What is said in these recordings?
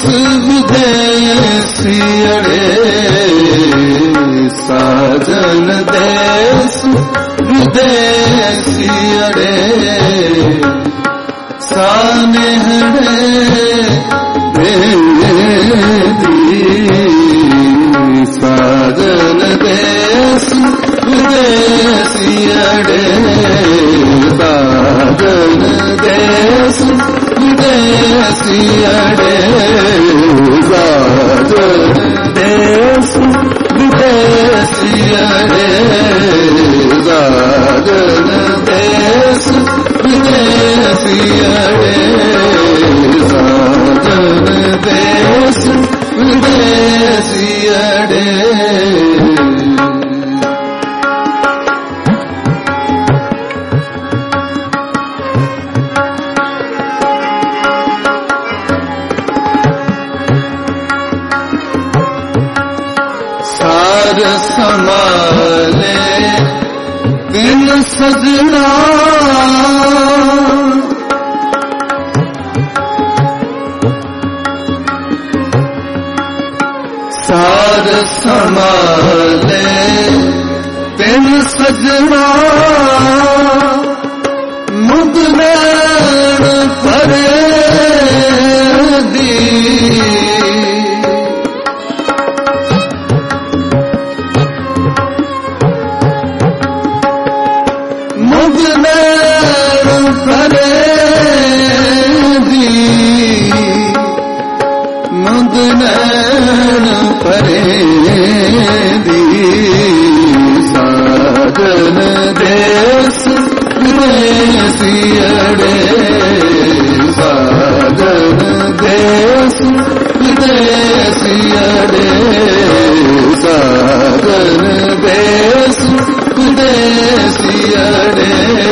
विदेशियड़े साजन देश विदेशियड़े सानेहड़े बेदी साजन देश विदेशियड़े साजन देश विदेशियड़े साजन देश विदेशियड़े साजन देश विदेशियड़े साजन देश विदेशियड़े संभाले बिन सजना सार संभाले बिन सजना मुद नैन भरे दी साजन देश विदेशियड़े साजन देश विदेशियड़े साजन देश विदेशियड़े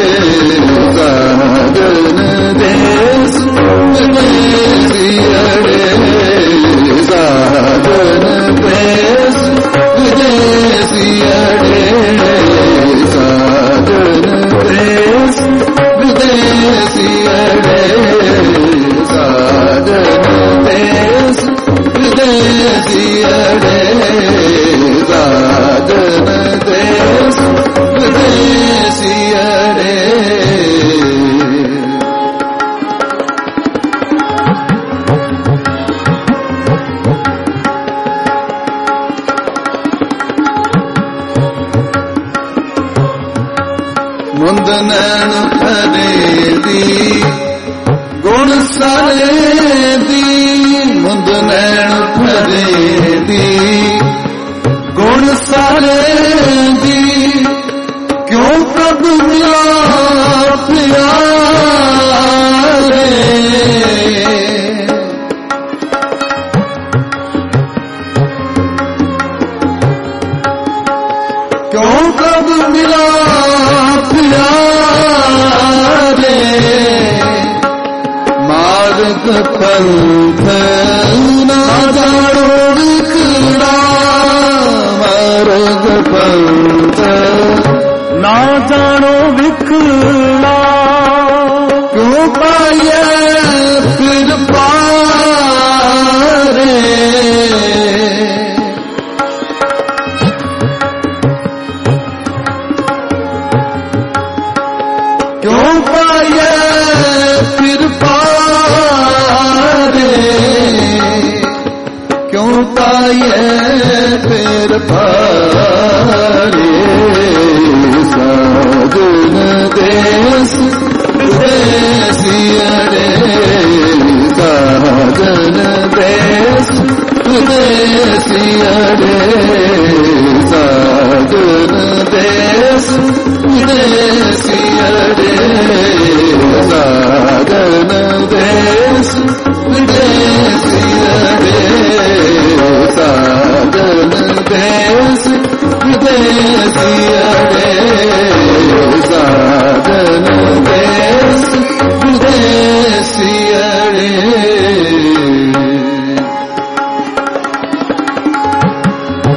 साजन देश विदेशियड़े साजन देश विदेशियड़े साजन देश विदेशियड़े साजन देश विदेशियड़े साजन देश विदेशियड़े मुंद नैन भरे दी गुण सारे दी मुंद नैन भरे दी गुण सारे दी क्यों प्रभु मिला प्यारे क्यों प्रभु मिला प्यारे मार्ग पंथ ना जानो विकड़ा मार्ग पंथ ना जानो विकड़ा क्यों पाए फिर पारे क्यों पाए फिर पारे क्यों पाए फिर पारे साजन देश विदेशियड़े साजन देश विदेशियड़े साजन देश विदेशियड़े साजन देश विदेशियड़े साजन देश विदेशियड़े साजन देश विदेशियड़े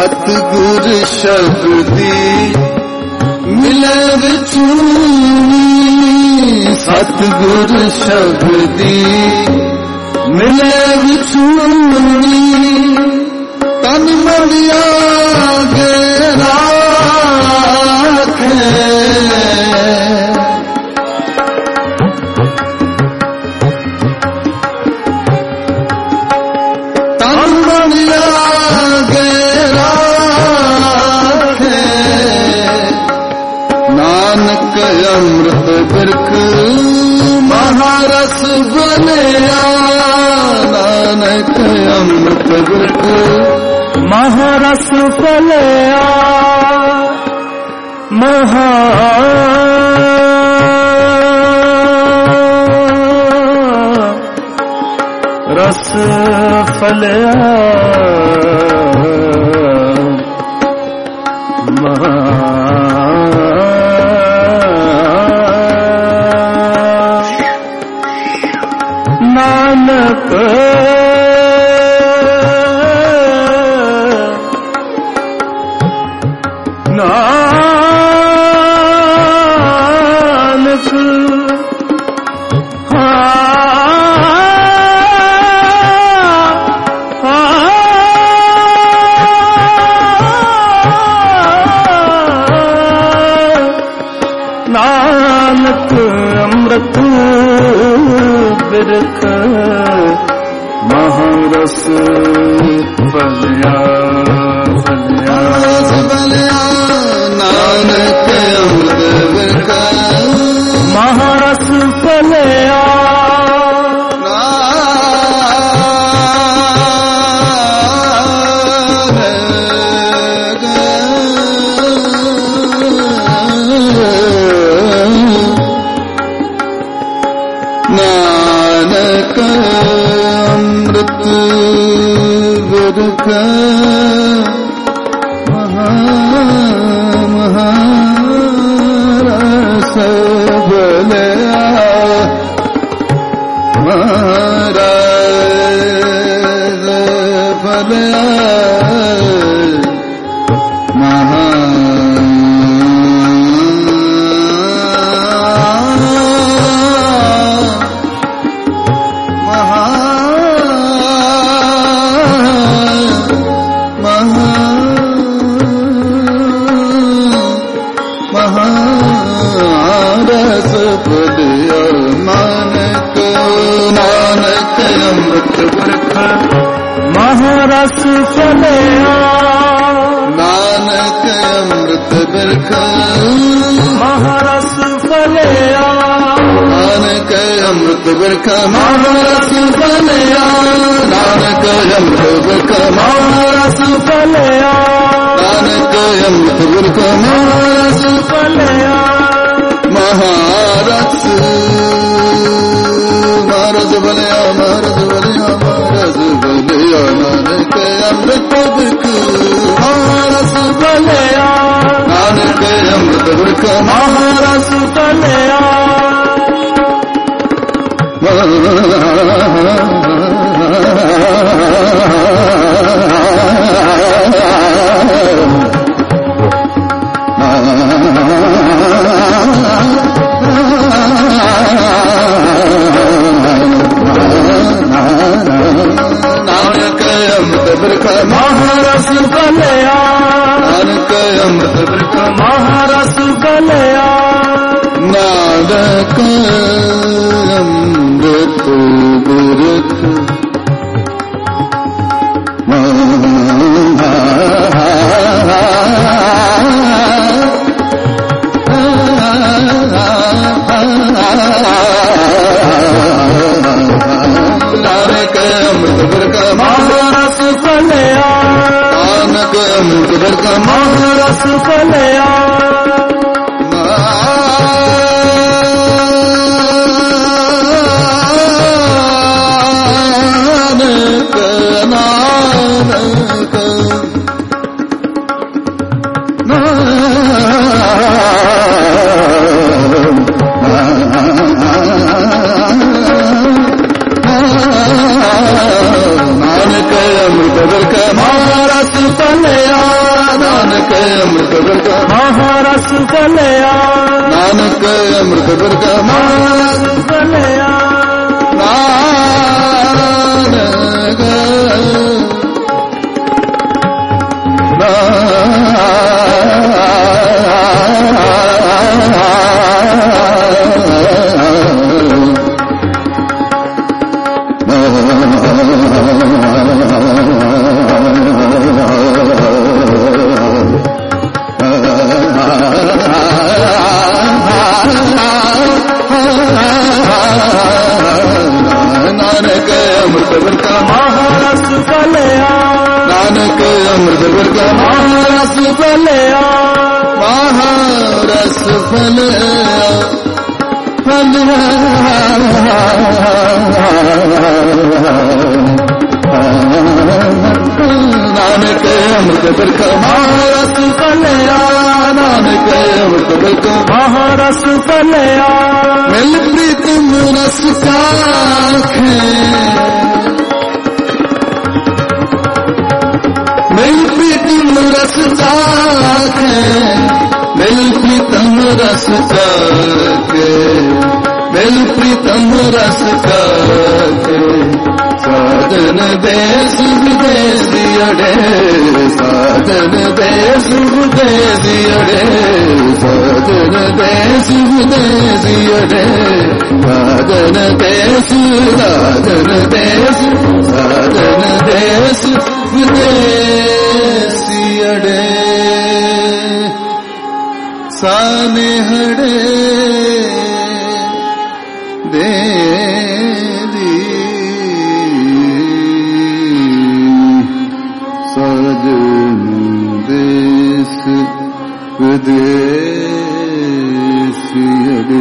ਸਤਿਗੁਰ ਸ਼ਬਦੀ ਮਿਲੇ ਵਿਚੂਨੀ, ਸਤਿਗੁਰ ਸ਼ਬਦੀ ਮਿਲੇ ਵਿਚੂਨੀ, ਤਨ ਮੜਿਆ ਗੇ ਰਾਖੇ, ਤਨ ਮੜਿਆ ਗੇ ਰਾਖੇ, ਨਾਨਕ ਅੰਮ੍ਰਿਤ ਬਿਰਖ ਮਹਾਰਸ ਬਲਿਆ, ਨਾਨਕ ਅੰਮ੍ਰਿਤ ਬਿਰਖ ਮਹਾਰਸ ਬਲਿਆ, ਰਸ ਫਲਿਆ, ਨਾਨਕ ਨਾਨਕ ਅੰਮ੍ਰਿਤ ਬਿਰਖ ਮਹਾਰਸ ਫਲਿਆ, ਮਹਾਰਸ ਬਲਿਆ, ਨਾਨਕ ਅੰਮ੍ਰਿਤ ਬਿਰਖ ਮਹਾਰਸ ਫਲਿਆ, ਨਾਨਕ ਅੰਮ੍ਰਿਤ ਬਿਰਖ ਮਹਾਰਸ ਬਲਿਆ, ਮਹਾਰਸ ਬਲਿਆ, ਮਹਾਰਸ ਬਲਿਆ, ਨਾਨਕ ਨਾਨਕ ਅੰਮ੍ਰਿਤ ਬਿਰਖ ਮਹਾਰਸ ਫਲਿਆ, ਨਾਨਕ ਅੰਮ੍ਰਿਤ ਬਿਰਖ ਮਹਾਰਸ ਫਲਿਆ, ਨਾਨਕ ਅੰਮ੍ਰਿਤ ਬਿਰਖ ਮਹਾਰਸ ਫਲਿਆ, ਨਾਨਕ ਅੰਮ੍ਰਿਤ ਬਿਰਖ ਮਹਾਰਸ ਫਲਿਆ, ਨਾਨਕ ਅੰਮ੍ਰਿਤ ਬਿਰਖ ਮਹਾਰਸ ਫਲਿਆ, ਮਹਾਰਸ ਮਹਾਰਸ ਬਲਿਆ, ਮਹਾਰਸ ਬਲਿਆ, ਮਹਾਰਸ ਬਲਿਆ, ਨਾਨਕ ਅੰਮ੍ਰਿਤ ਬਿਰਖ ਮਹਾਰਸ ਫਲਿਆ, ਨਾਨਕ ਅੰਮ੍ਰਿਤ ਬਿਰਖ ਮਹਾਰਸ ਫਲਿਆ, ਨਾਨਕ ਅੰਮ੍ਰਿਤ ਬਿਰਖ ਮਹਾਰਸ ਫਲਿਆ, ਨਾਨਕ ਅੰਮ੍ਰਿਤ ਬਿਰਖ ਮਹਾਰਸ ਫਲਿਆ, ਨਾਨਕ ਅੰਮ੍ਰਿਤ ਬਿਰਖ ਨਾਨਕ ਅੰਮ੍ਰਿਤ ਬਿਰਖ ਮਹਾਰਸ ਫਲਿਆ, ਨਾਨਕ ਅੰਮ੍ਰਿਤ ਬਿਰਖ ਮਹਾਰਸ ਫਲਿਆ, ਨਾਨਕ ਅੰਮ੍ਰਿਤ ਬਿਰਖ ਮਹਾਰਸ ਫਲਿਆ, रस फलया नानक अमृत बरका महारस फलया नानक महारस फलया नानक अमृत बरका महारस फलया महारस फलया फलया नानक अमृत बरका महारस फलया नानक अमृत बरका महारस फलया मिल प्रीतम रस चाखे मिल प्रीतम रस चाखे मिल प्रीतम रस चाखे मिल प्रीतम रस चाखे साधन देश विदेश अड़े साधन देश विदेश अड़े साधन देश विदेश अड़े साधन देश साधन देश साधन देश विदेश अड़े साने हड़े दे साधन देश विदेश अड़े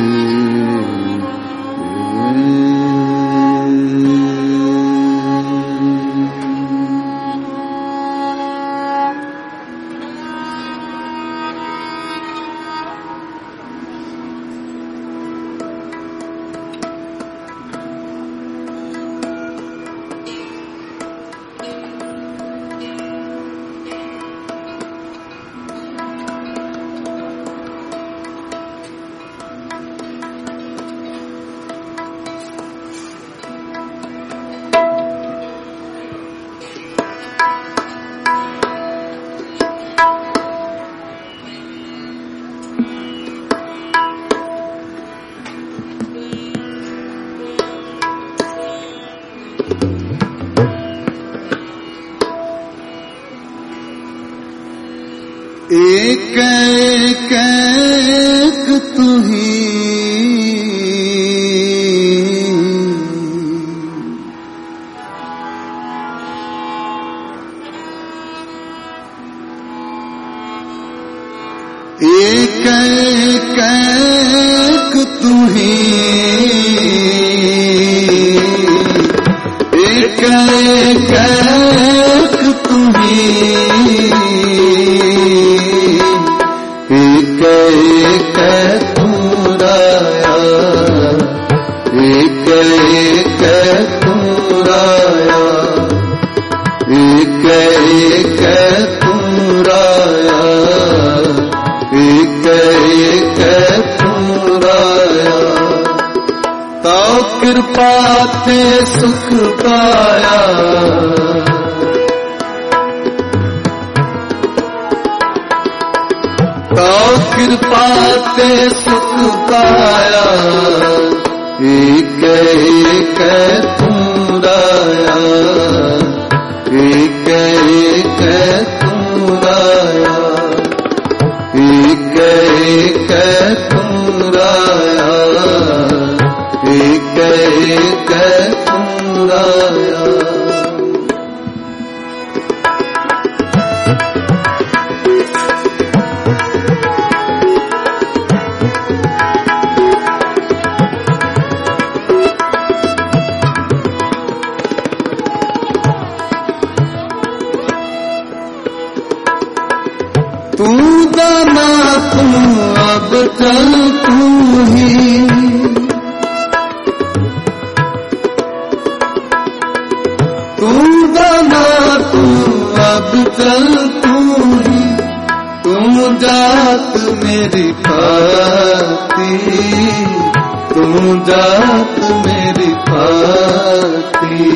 एक एक एक तू ही एक एक एक तू ही एक एक एक तू ही एक एक तू राया एक एक तू राया एक एक तू राया एक एक तू राया तो कृपा ते सुख पाया तो कृपा ते सुख पाया एक एक तू राया एक एक तू राया एक एक तू राया एक एक तू राया तू दाना तू अब चल तू ही तू दाना तू अब चल तू ही तुम जात तू जात मेरी पाती।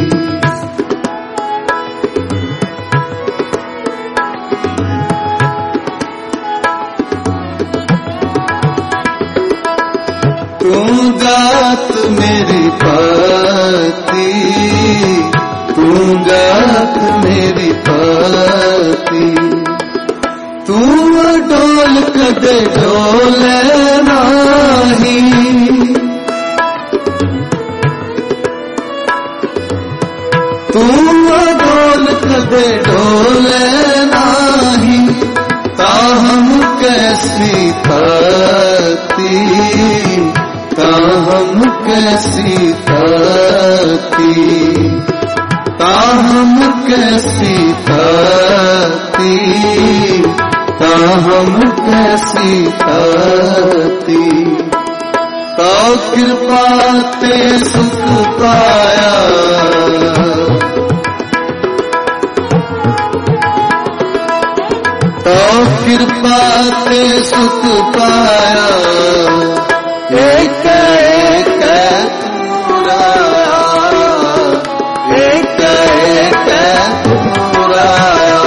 तू जात मेरी पाती, तू जात मेरी पाती। तू डोल कदे डोले नाही, तू डोल कदे डोले नाही। ताहम कैसी ताती, ताहम कैसी ताती, ताहम कैसी ताती, ताहम कैसी ताती। तो कृपा ते सुख पाया, तो कृपा ते सुख पाया। एक एक तूराया, एक एक तूराया,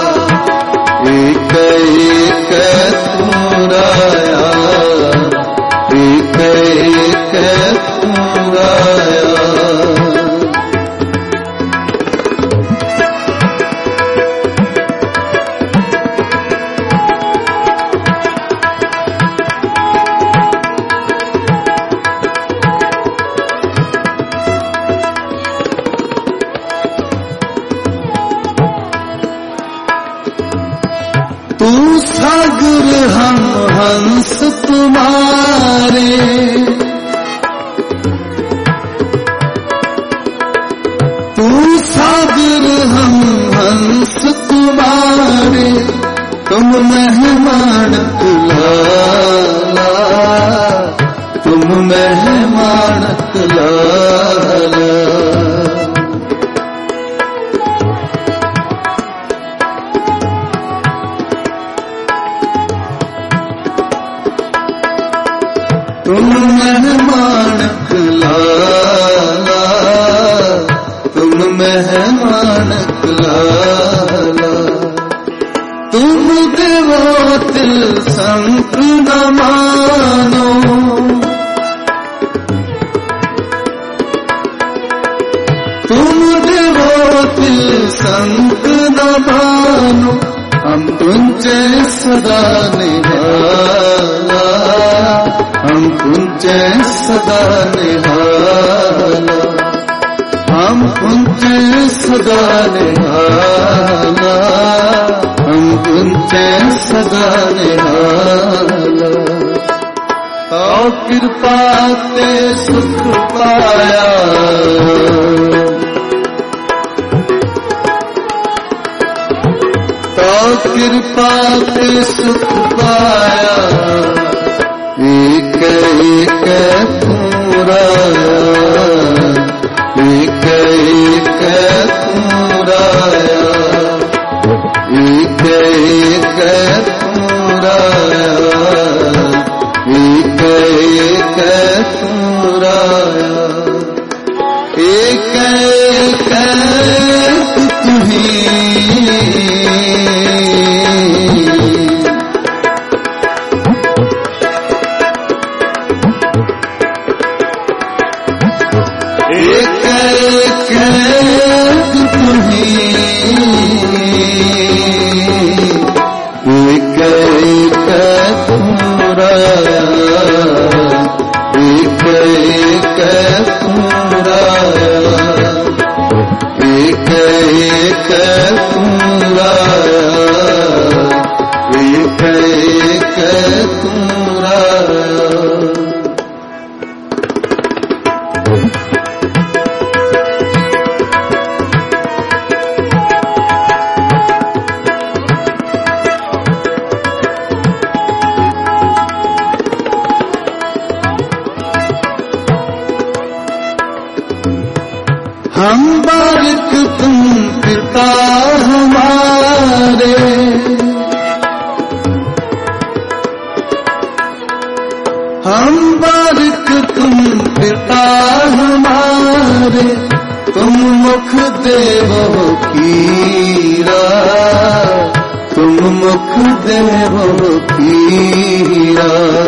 एक एक तूराया, एक एक तूराया। तू सागर हम हंस तुम्हारे, तू सागर हम हंस तुम्हारे। तुम मेहमान लाला, तुम मेहमान लाला। तुम मेहमान लाला, तुम मेहमान लाला। तुम देवो दिल संग न मानो, तुम देवो दिल संग न मानो। हम तुझे सदा निभाना, हम तुझे सदा निभाना, हम तुझे सदा निभाना, हम तुझे सदा निभाना। तो कृपा ते सुख पाया, तो कृपा ते सुख पाया। एक एक तूराया, एक एक तूराया, एक एक तूराया, एक एक तूराया। एक एक तुही, एक एक तुही, एक एक तूराया, एक एक तूराया, एक एक तूराया, एक एक तूराया। हम बारिक तुम पिता हमारे, हम बारिक तुम पिता हमारे, तुम मुख देवो कीरा, तुम मुख देवो कीरा।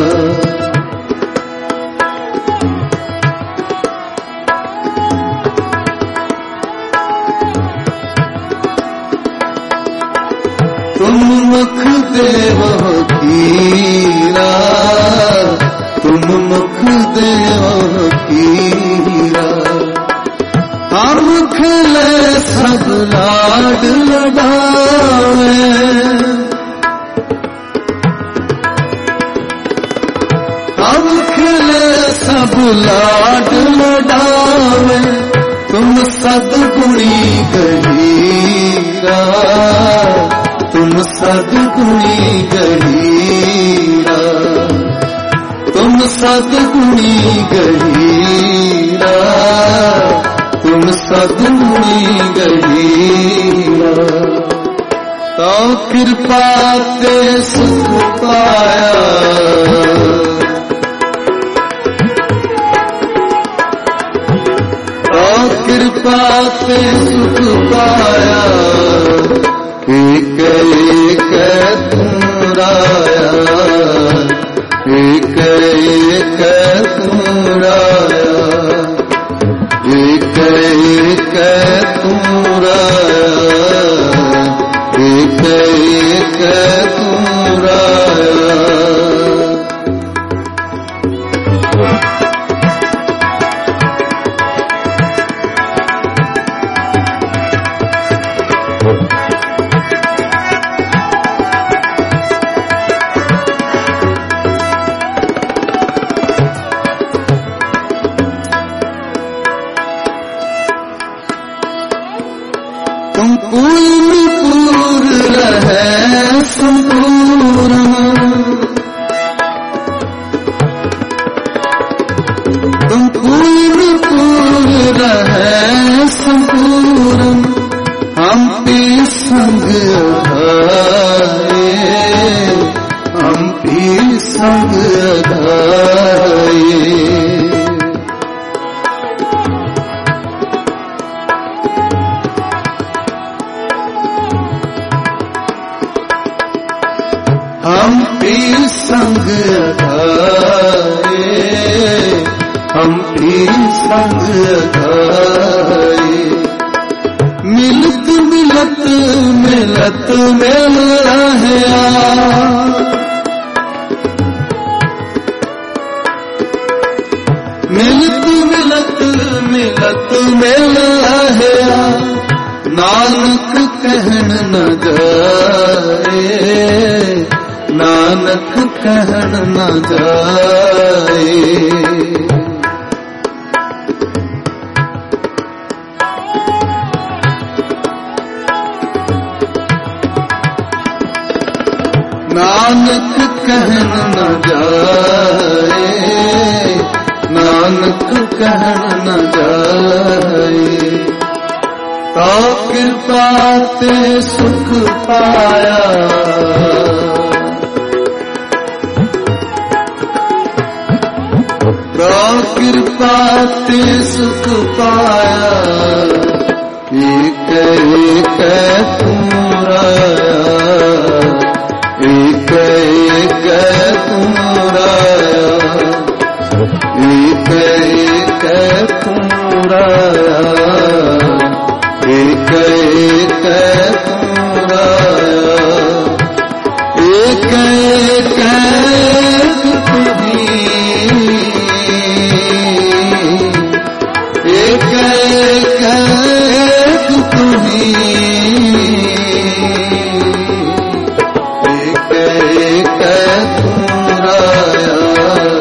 तुम मुख देवो कीरा, तुम मुख देवो कीरा। हम खिले सब लाड लडावे, हम खिले सब लाड लडावे, तुम सद्गुणी गहीरा, तुम सद्गुणी गहीरा, तुम सद्गुणी गहीरा, तुम सद्गुणी गहीरा। तो कृपा ते सुख पाया, तो कृपा ते सुख पाया। एक एक तुम राया, एक एक तुम राया, एक एक तुम राया, एक एक तुम राया। तुम पूर्ण रहे संपूर्ण, तुम पूर्ण रहे संपूर्ण। हम भी संग आए, हम भी संग आए। हम भी संग आए, हम भी संग आए। मिलत मिलत मिलत मिल रहा, मिलत मिलत मिलत मिल रहा। नानक कहन न जाए, नानक कहन न जाए। नानक कहन न जाए, नानक कहन न जाए। तो कृपा ते सुख पाया, तो कृपा ते सुख पाया। एक एक तुम राया, एक एक तुम राया, एक एक तुम राया, एक एक तुम राया। एक एक तुम्ही, एक एक तुम्ही, एक एक तुम राया।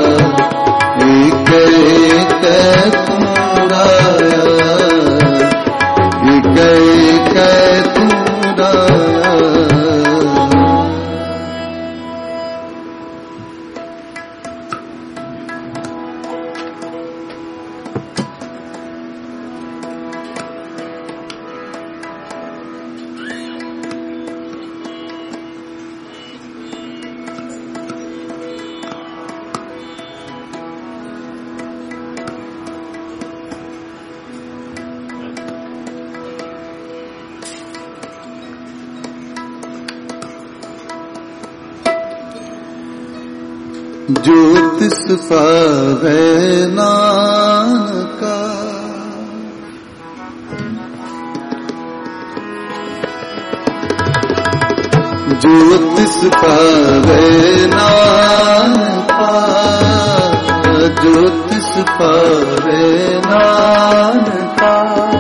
जो तिस पावै नानका। जो तिस पावै नानका, जो तिस पावै नानका।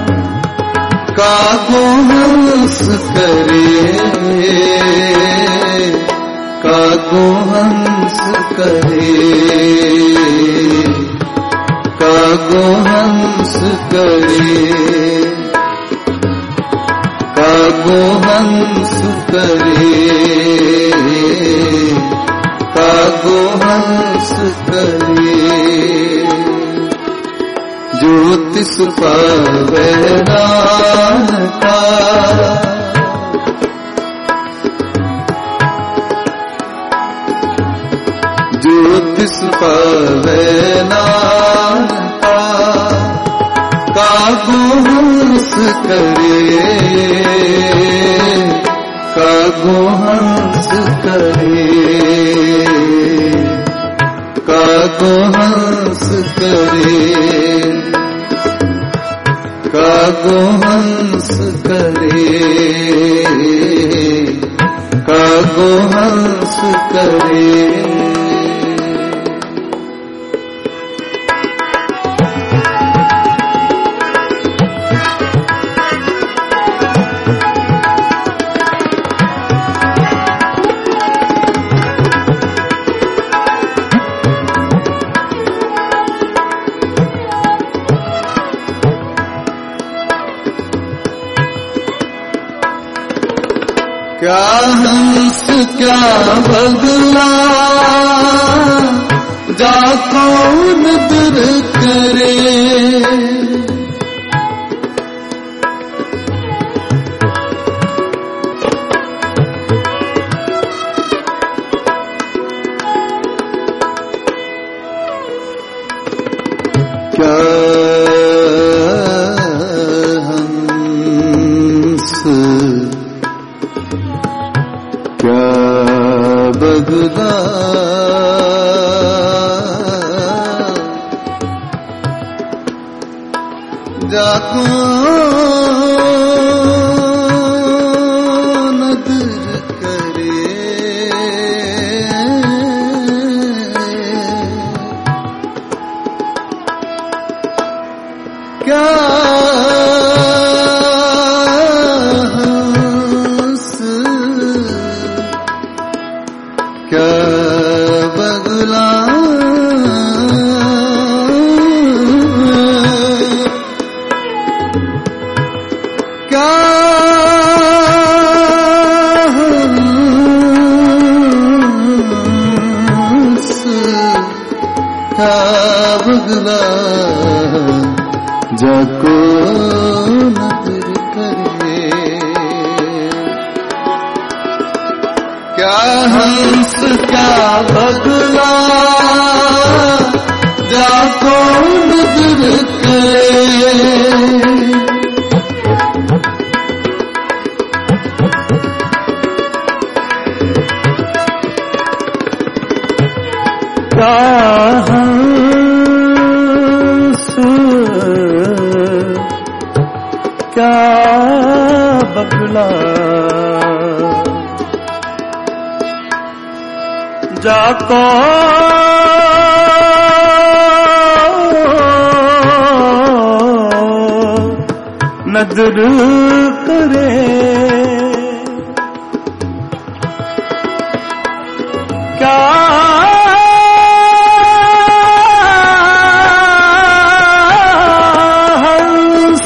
कागो हंस करे, कागो हंस करे, कागो हंस करे, कागो हंस करे, कागो हंस करे। जो तिस पावै नानका। जो तिस पावै नानका। कागो हंस करे, कागो हंस करे, कागो हंस करे, कागो हंस करे, कागो हंस करे। क्या हंस क्या बदला, जा कौन दूर करे। क्या हंस क्या बदला, जाको नदर करे। क्या क्या बदला, क्या हंस क्या बदला, जाको नजर करे। क्या हंस क्या बदला, जाको नजर करे। क्या हंस क्या बदला, जाको नजर करे। क्या हंस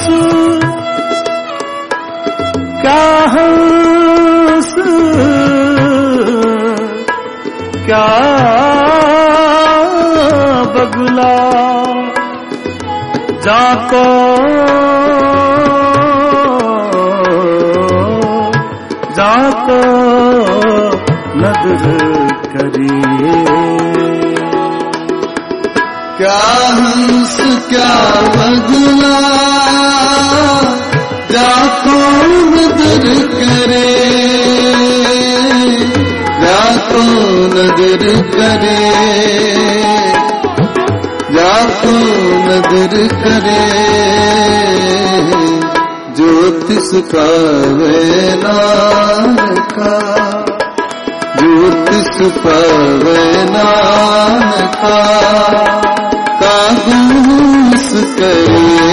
क्या हंस क्या बगुला, जाको जाको नजर करिए। क्या हंस क्या बगुला, जाको नजर करे। जाको नदर करे, जाको नदर करे, ज्योतिष पावे नानका, ज्योतिष पावे नानका। कागो हंस करे,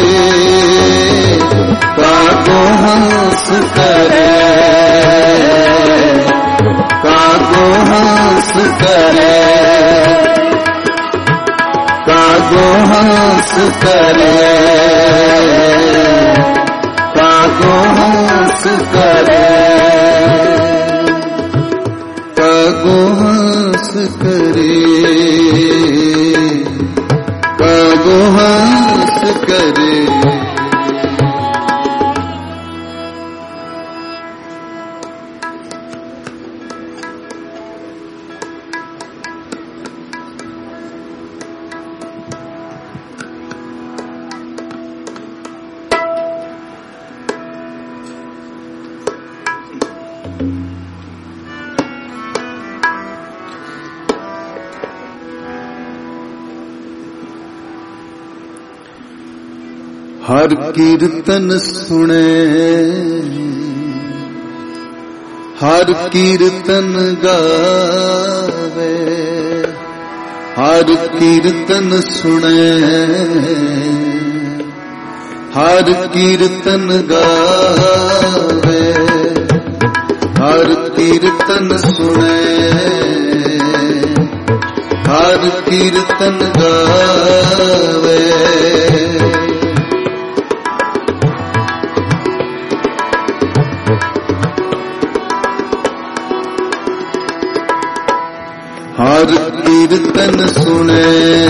कागो हंस करे, कागो हंस करे, कागो हंस करे, कागो हंस करे, कागो हंस करे, कागो हंस करे। हर कीर्तन सुने, हर कीर्तन गावे, हर कीर्तन सुने, हर कीर्तन गावे, हर कीर्तन सुने, हर कीर्तन गावे। हर कीर्तन सुने,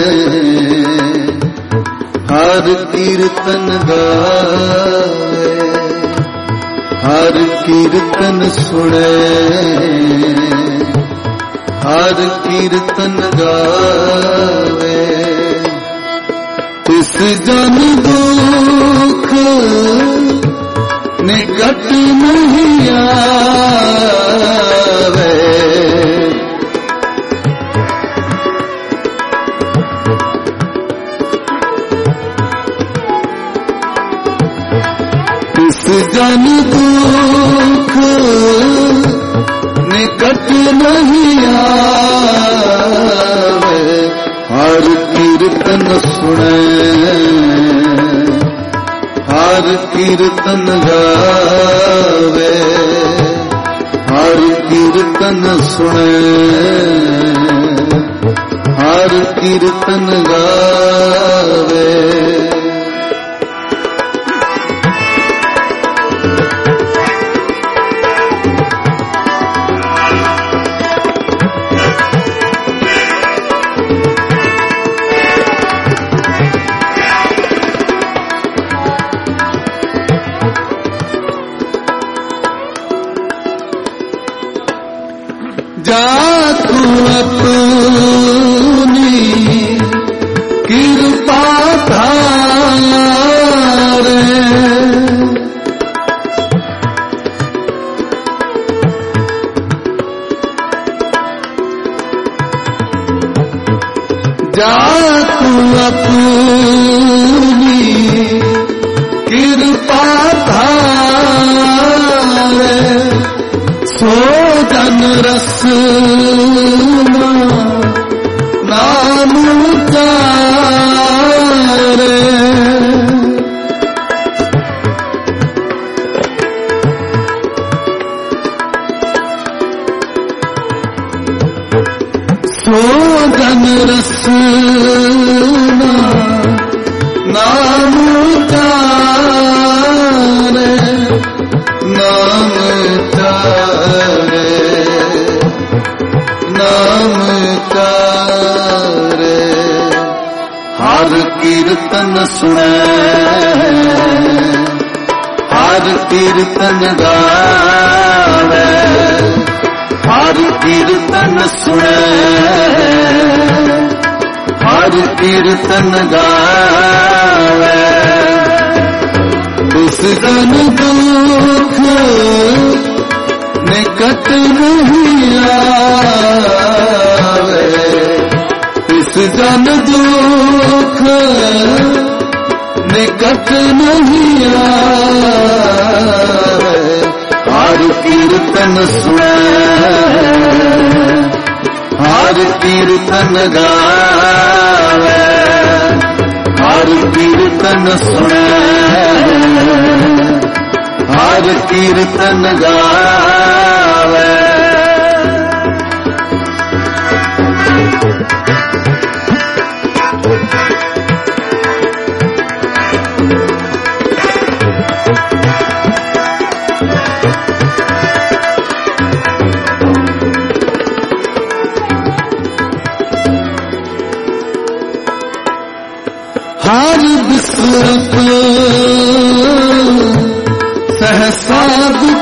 हर कीर्तन गावे, हर कीर्तन सुने, हर कीर्तन गावे। तिस जन दुख निकट नहीं आवे, जन दुख निकट नहीं आवे। हर कीर्तन सुने, हर कीर्तन गावे, हर कीर्तन सुने, हर कीर्तन गावे। जाको अपनी कृपा धारे, जाको अपनी कृपा धारे, सो जन रस नाम उचारे, सो जन रस नाम उचारे, नाम उचारे, नाम उचारे। हर कीर्तन सुने, हर कीर्तन गावे, हर कीर्तन सुने, हर कीर्तन गावे। दुख निकट नहीं आवे, इस जन दुख निकट नहीं आवे। हर कीर्तन सुने, हर कीर्तन गावे, हर कीर्तन सुने, हर कीर्तन गावे। हर बिसरत सहसा दुख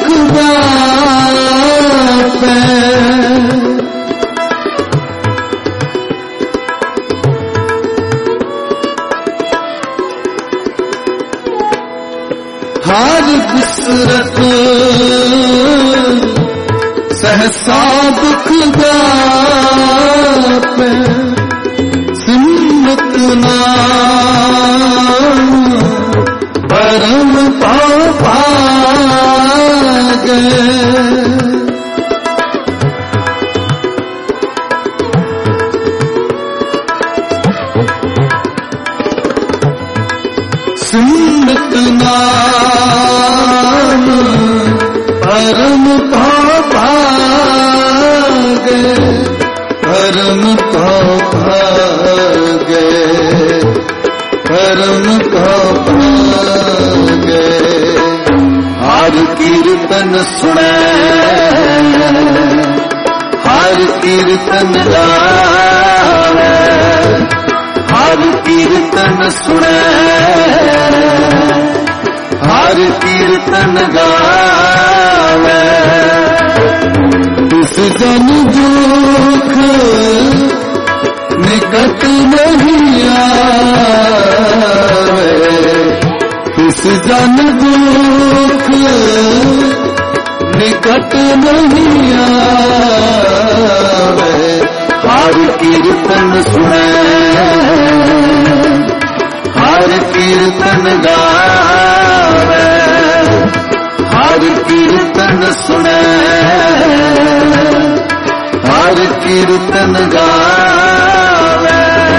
व्यापे, हर बिसरत सहसा दुख व्यापे। सिमरत नाम परम पागे, सिमरत नाम परम पागे, परम पागे, परम पागे। हर कीर्तन सुने, हर कीर्तन गावे, हर कीर्तन सुने, हर कीर्तन गावे। इस जन दुख निकट नहीं आवे, इस जन दुख निकट नहीं आवे। हर कीर्तन सुने, हर कीर्तन गावे, हर कीर्तन सुने, हर कीर्तन गावे।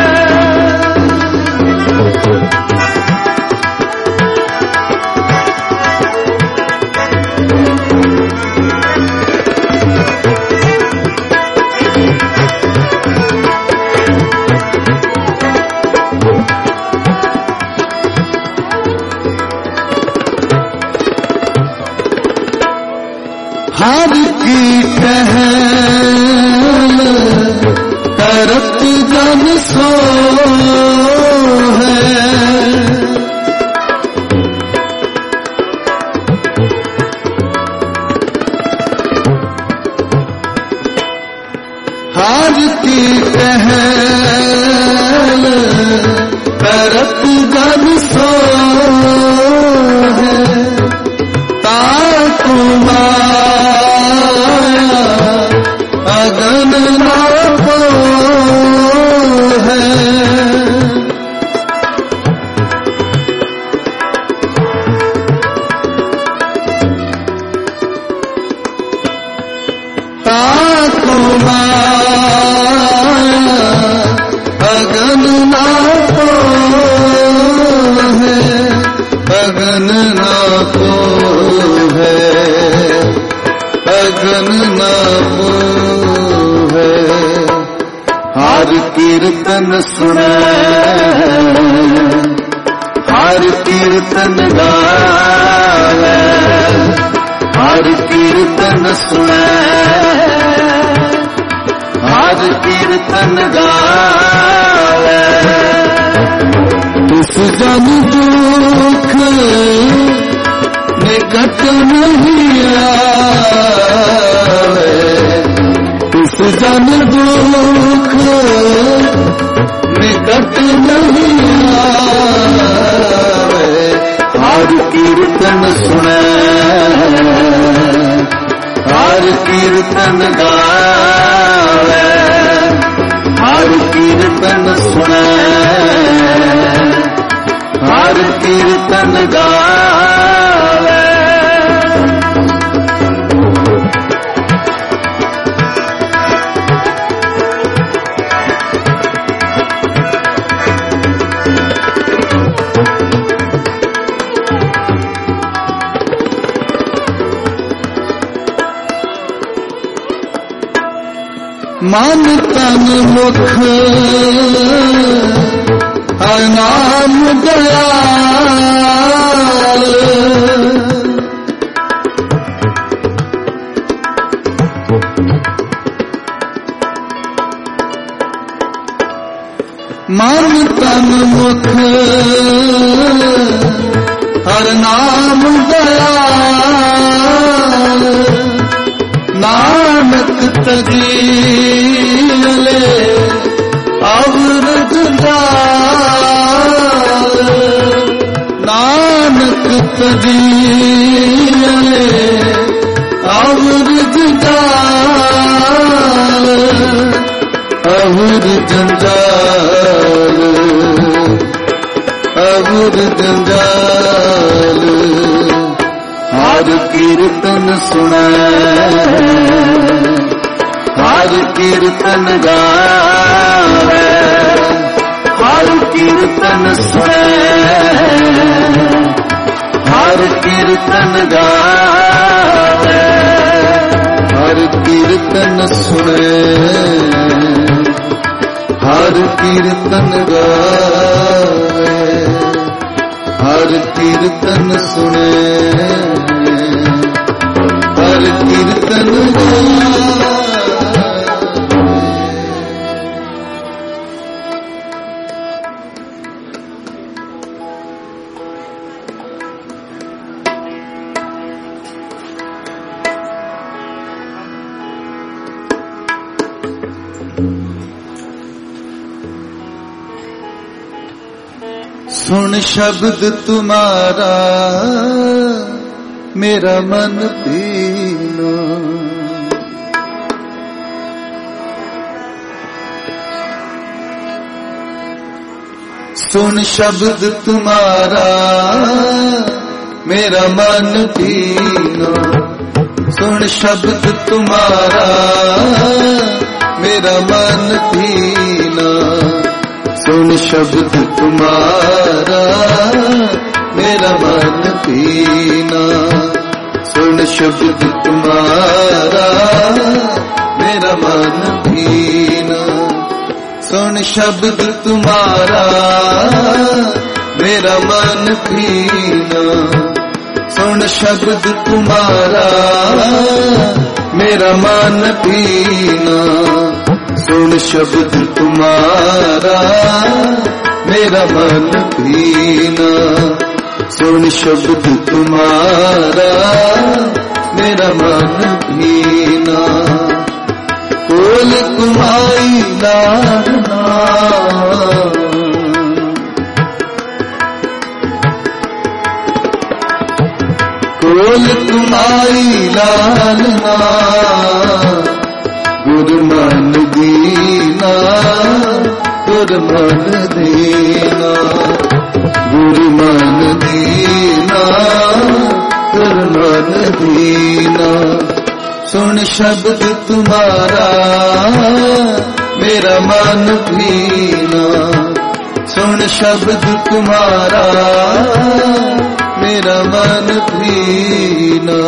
हर की टहल करत जन सो है, हर की टहल करत जन सो है। अगन ना को है, ताको अगन ना को है, अगन ना को है, अगन ना को है। हर कीर्तन सुने, हर कीर्तन गावे, हर कीर्तन सुने, हर कीर्तन गावे। इस जन दुख निकट नहीं आवे, इस जन दुख निकट नहीं आवे। हर कीर्तन सुने, हर कीर्तन गावे। मन तन मुख हर नाम दयाल। मन तन मुख हर नाम दयाल। नानक तजीले अवरज जाल। नानक तजीले अवरज जाल। अवरज जाल अवरज जाल। हर कीर्तन सुने हर कीर्तन गावे। हर कीर्तन सुने हर कीर्तन गावे। हर कीर्तन सुने हर कीर्तन गावे। हर कीर्तन सुने हर कीर्तन गावे। सुन शब्द तुम्हारा मेरा मन पीना। सुन शब्द तुम्हारा मेरा मन पीना। सुन शब्द तुम्हारा मेरा मन पीना। सुन शब्द तुम्हारा मेरा मन पीना। सुन शब्द तुम्हारा मेरा मन पीना। सुन शब्द तुम्हारा मेरा मन पीना। सुन शब्द तुम्हारा मेरा मन पीना। सुन शब्द तुम्हारा मेरा मन पीना। सुन शब्द तुम्हारा मेरा मन पीना। कोल कुमाई लाडना कोल कुमाई लालना। गुरमन दीना गुरमन दीना। गुरमन दीना गुरमन दीना। सुन शब्द तुम्हारा मेरा मन पीना। सुन शब्द तुम्हारा मेरा मन पीना।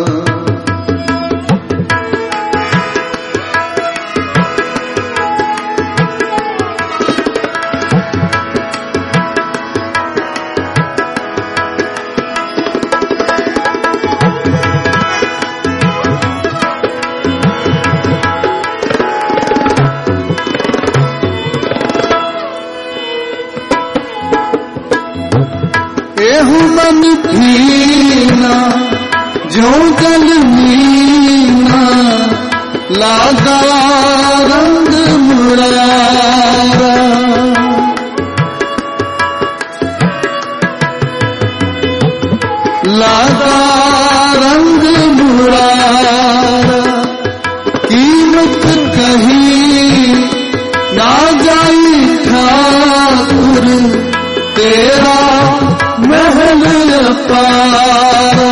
एहू मन पीना जो जल मीना। लागा रंग मुरारा। लागा रंग मुरारा। कीमत कहीं ना जाई ठाकुर तेरा महल पारा।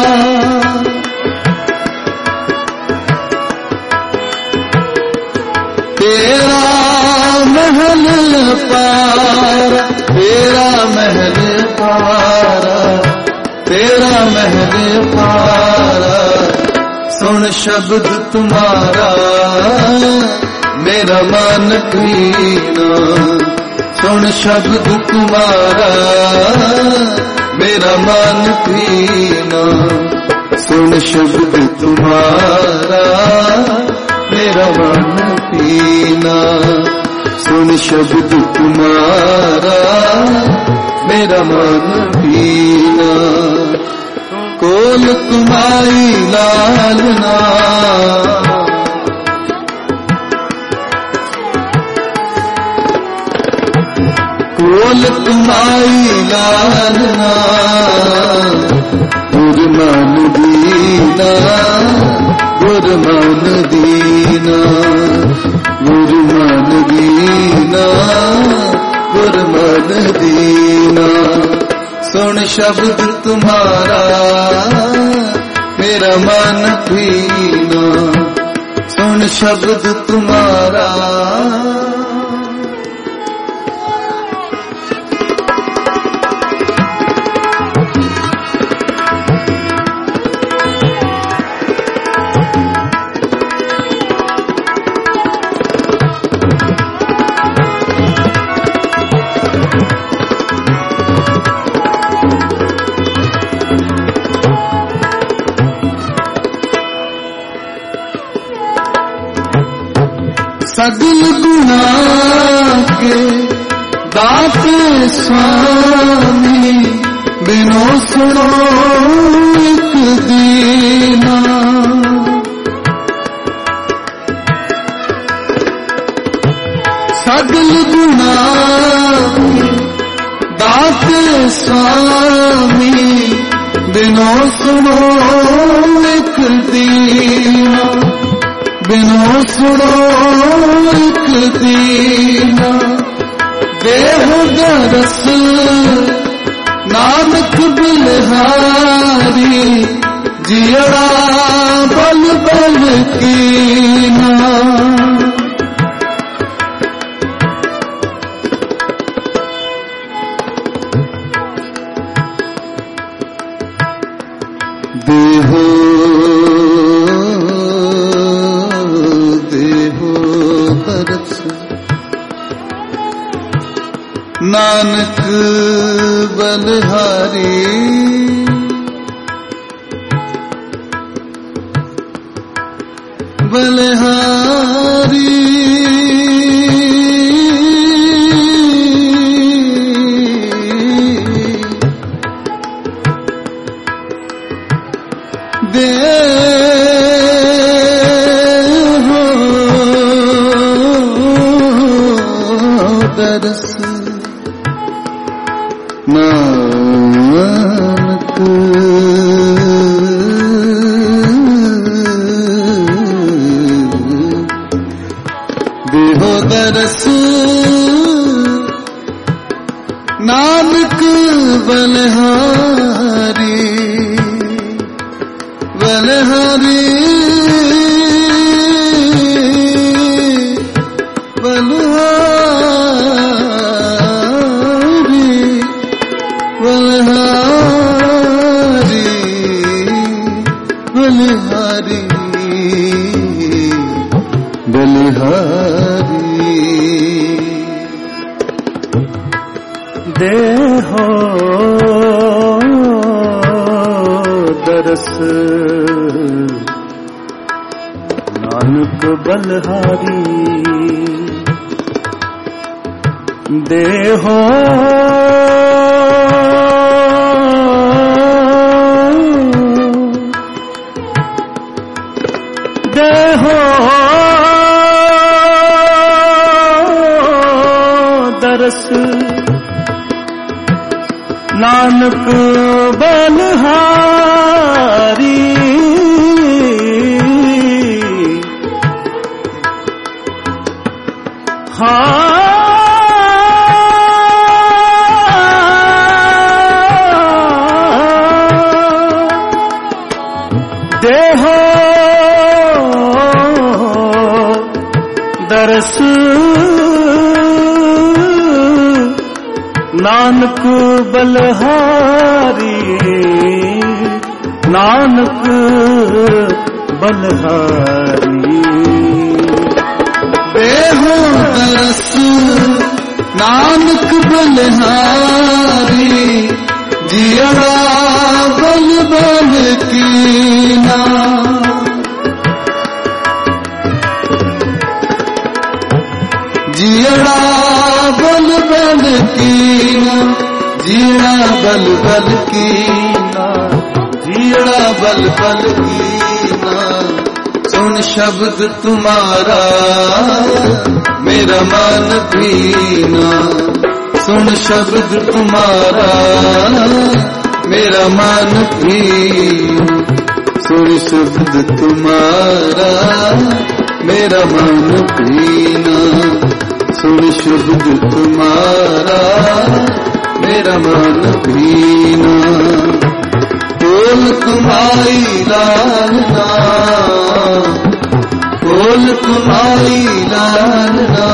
तेरा महल पारा, तेरा महल पारा, तेरा महल पारा। सुन शब्द तुम्हारा मेरा मन पीना, सुन शब्द तुम्हारा मेरा मन पीना, सुन शब्द तुम्हारा मेरा मन पीना, सुन शब्द तुम्हारा मेरा मन पीना। कोल तुम्हारी लालना, कोल तुम्हारी लालना, गुरमान दीना, गुरमान दीना, गुरमान दीना, गुरमान दीना। सुन शब्द तुम्हारा मेरा मन पीना, सुन शब्द तुम्हारा। सगल गुना के दाते स्वामी, बिनो सुनो एक दीना। सगल गुना के दाते स्वामी, बिनो सुनो एक दीना, बिनो सुनो एक दीना। देहो दरस नानक बिलहारी, जियरा बल बल कीना। देहो नानक बलहारी, बलहारी। देहो दरस नानक, देहो दरस नानक बलहारी, बलहारी, बलहारी, बलहारी, बलहारी, बलहारी। देहो दरस नानक बलहारी, देहो देहो दरस नानक बलहारी, नानक बलहारी, नानक बलहारी। देहो दरस नानक बलहारी, जियड़ा बल बल कीना। जियड़ा बल बल कीना, जियड़ा बल बल कीना, जियड़ा बल बल कीना। सुन शब्द तुम्हारा मेरा मन भीना, सुन शब्द तुम्हारा मेरा मन भीना। सुन शब्द तुम्हारा मेरा मन भीना, सुन शब्द तुम्हारा मेरा मन भीना। बोल तुम्हारी लालना, बोल तुम्हारी लालना,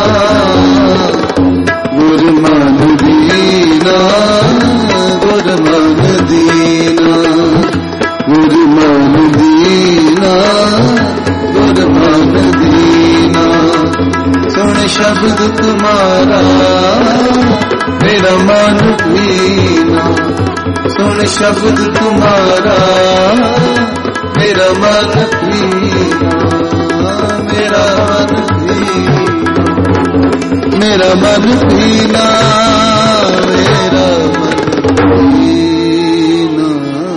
गुर मन दीना, गुर मन दीना, गुर मन दीना, गुर मन दीना। सुन शब्द तुम्हारा मेरा मन भीना, सुन शब्द तुम्हारा मेरा मन भीना, मेरा मन भीना, मेरा मन भीना, मेरा मन भीना।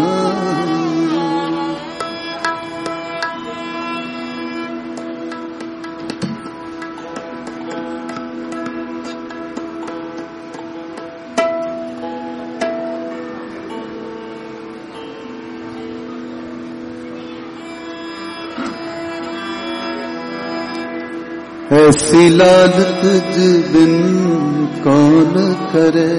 ऐसी लाल तुझ बिन कौन करे,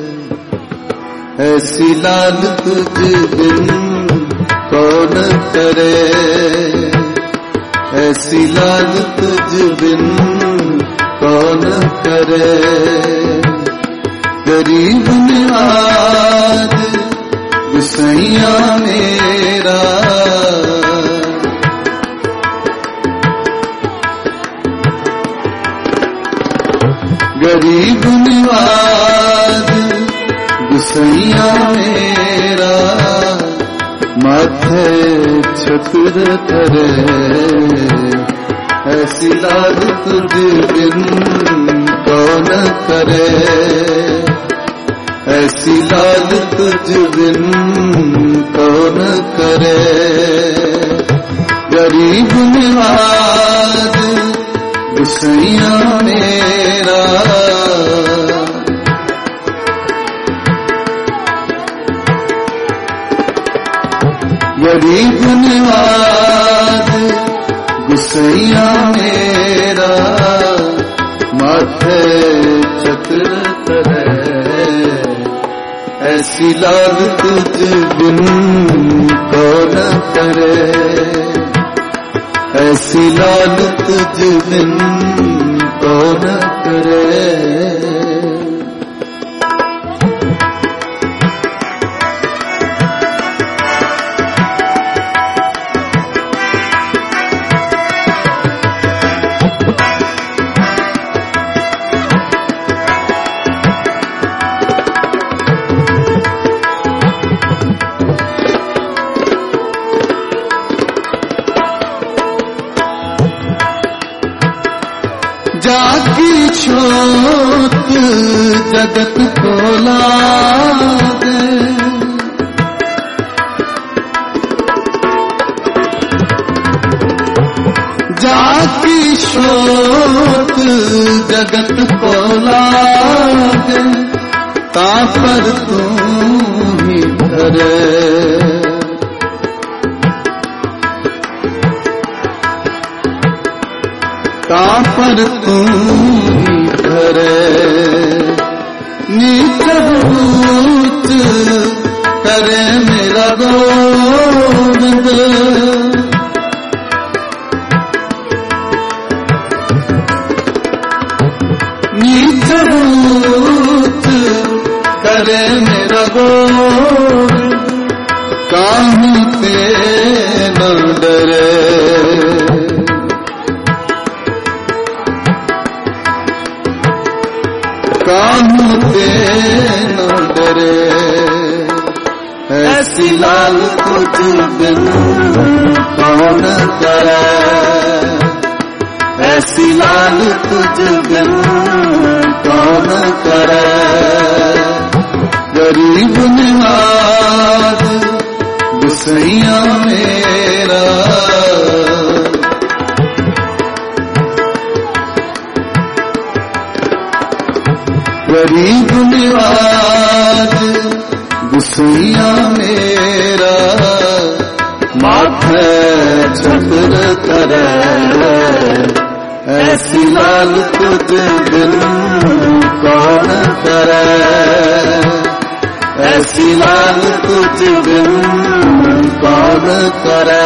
ऐसी लाल तुझ बिन कौन करे, ऐसी लाल तुझ बिन कौन करे। गरीब निवाज गुसैया मेरा, गरीब निवाज गुसैया मेरा। माथे छत्र धरे ऐसी लाल तुझ बिन कौन करे, ऐसी लाल तुझ बिन कौन करे। गरीब निवाज गुसैया मेरा, गरीब निवाज गुसैया मेरा। माथे छत्र धरे ऐसी लाल तुझ बिन कौन करे, ऐसी लाल तुझ बिन कौन करे। जाकी छोट जगत को लागे, जाकी छोट जगत को लागे। ता पर तू ही धरे, ता पर तू ही धरे। नीच ऊंच करे मेरा गोविंद, नीच ऊंच ते न डरे। ऐसी लाल तुझ बिन कौन करे, ऐसी लाल तुझ बिन कौन करे। गरीब निवाज गुसैया मेरा, गरीब निवाज गुसैया मेरा। माथे छतर करे, ऐसी लाल तुझ बिन कौन करे, ऐसी लाल तुझ बिन कौन करे।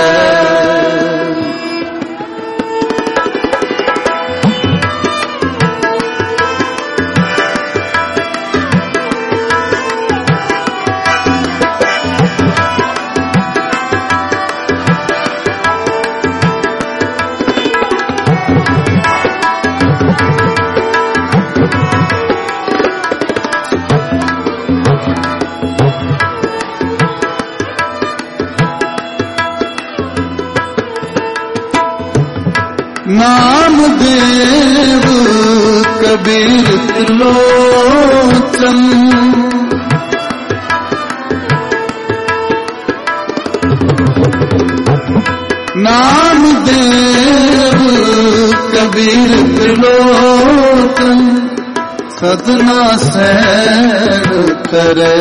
नामदेव कबीर त्रिलोचन, नामदेव कबीर त्रिलोचन। सदना सैन करे,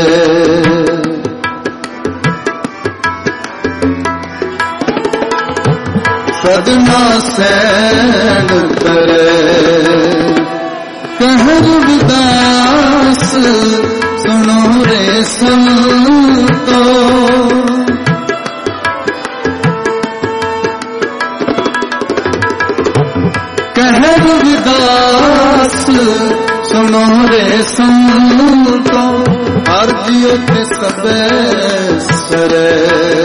सदना सैन करे। कहर विदास सुनो रे संतो, कहर विदास सुनो रे संतो। अर्जियो के सबे सरे,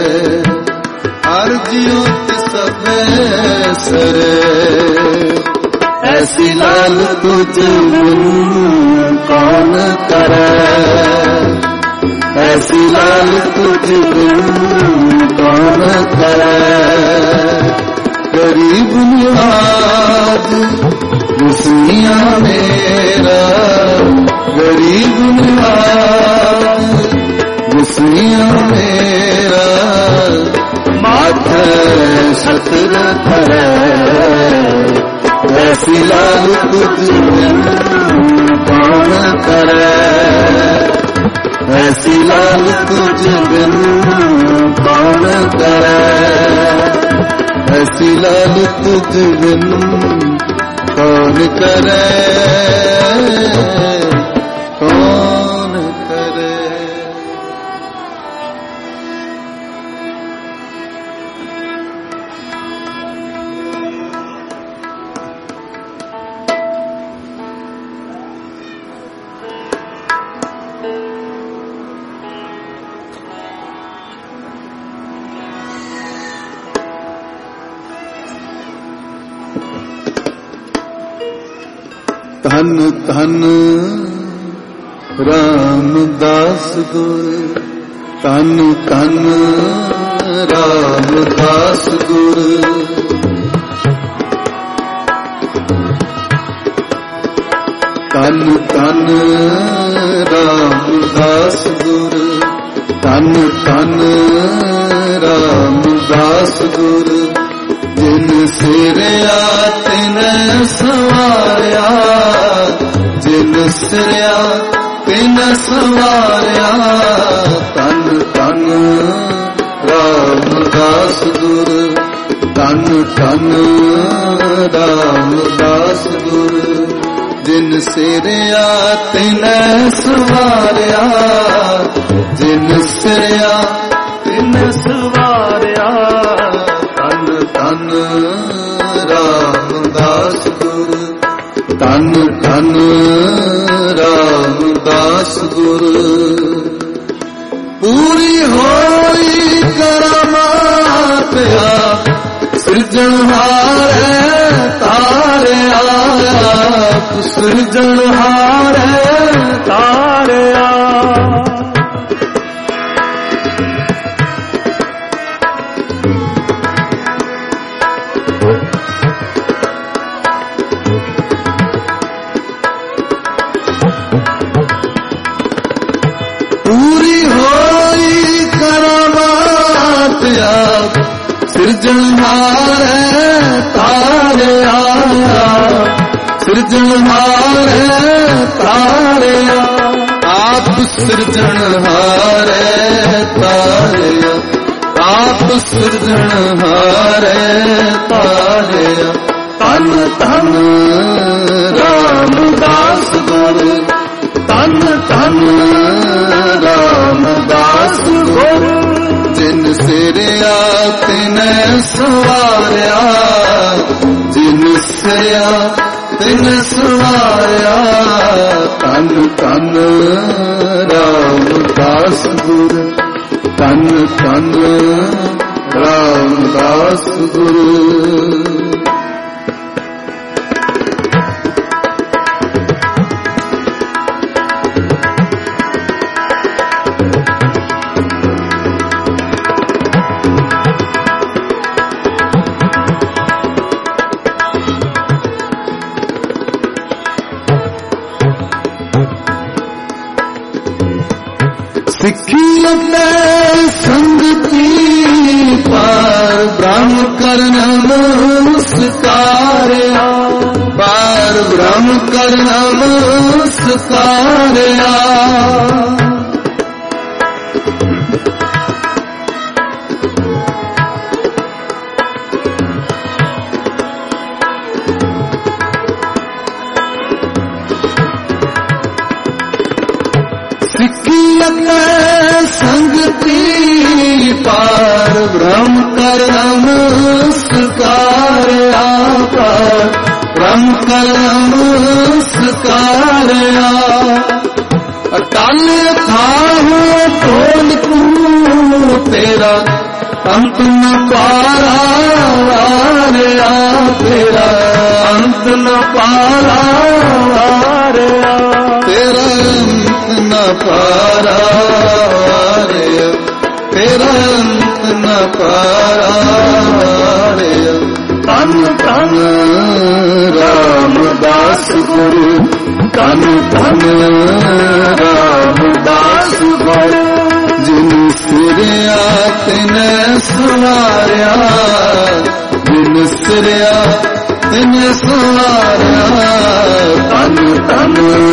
अर्जियो के सबे सरे। ऐसी लाल तुझ बिन कौन करे, ऐसी लाल तुझ बिन कौन करे। गरीब निवाज गुसैया मेरा, गरीब निवाज गुसैया मेरा। माथे छतर करे, ऐसी लाल तुझ बिन कौन करे, ऐसी लाल तुझ बिन कौन करे। ऐसी लाल तुझ बिन कौन करे, कौन करे। धन धन रामदास गुर, धन धन रामदास गुर। धन धन रामदास गुर, धन धन रामदास गुर। जिन सिरया तिन सवारिया, जिन सिरया तिन सवारिया। तन तन रामदास गुर, तन तन रामदास गुर। जिन सिरया तिन सवारिया, जिन सिरया तिन सवारिया। तन तन रामदास गुर, तन तन रामदास गुर। पूरी होई करामात सिरजनहार तारे ਆਪ ਸਿਰਜਣਹਾਰ ਤਾਰਿਆ। ਪੂਰੀ ਹੋਈ ਕਰਾਮਾਤ ਆਪ ਸਿਰਜਣਹਾਰ ਤਾਰਿਆ। ਸਿਰਜਣਹਾਰ ਤਾਰਿਆ। ਆਪ ਸਿਰਜਣਹਾਰ ਤਾਰਿਆ। ਆਪ ਸਿਰਜਣਹਾਰ ਤਾਰਿਆ। ਤਨ ਤਨ ਰਾਮਦਾਸ ਗੁਰ ਤਨ ਤਨ ਰਾਮਦਾਸ ਗੁਰ ਜਿਨ ਸਿਰਿਆ ਤਿਨੈ ਸਵਾਰਿਆ। ਜਿਨ ਸਿਰਿਆ ਤਿਨੈ ਸਵਾਰਿਆ। ਤਨ ਤਨ ਰਾਮਦਾਸ ਗੁਰ ਤਨ ਤਨ ਰਾਮਦਾਸ ਗੁਰ। ਸਿੱਖੀ ਅਤੇ ਸੰਗਤੀ ਪਾਰ ਬ੍ਰਹਮ ਕਰਨ ਨਮਸਕਾਰਿਆ। ਪਾਰ ਬ੍ਰਹਮ ਕਰਨ ਨਮਸਕਾਰਿਆ। ਸਿੱਖੀ ਅਤੇ ਸੰਗਤੀ ਪਾਰ ਬ੍ਰਹਮ ਕਰ ਨਮਸਕਾਰਿਆ। ਪਾਰ ਬ੍ਰਹਮ ਕਰ ਨਮਸਕਾਰਿਆ। ਅਟਲ ਥਾਹੁ ਢੋਲ ਤੂੰ ਤੇਰਾ ਅੰਤ ਨ ਪਾਰਾ ਵਾਰਿਆ। ਤੇਰਾ ਅੰਤ ਨ ਪਾਰਾ ਵਾਰਿਆ। ਤੇਰਾ ਅੰਤ ਨ ਪਾਰਾ ਵਾਰਿਆ। ਤੇਰਾ ਅੰਤ ਨ ਪਾਰਾ ਵਾਰਿਆ। ਤਨ ਤਨ ਰਾਮਦਾਸ ਗੁਰੂ ਤਨ ਤਨ ਰਾਮਦਾਸ ਗੁਰੂ ਜਿਨ ਸਿਰਿਆ ਤਿਨੈ ਸਵਾਰਿਆ। ਜਿਨ ਸਿਰਿਆ ਤਿਨੈ ਸਵਾਰਿਆ। ਤਨ ਤਨ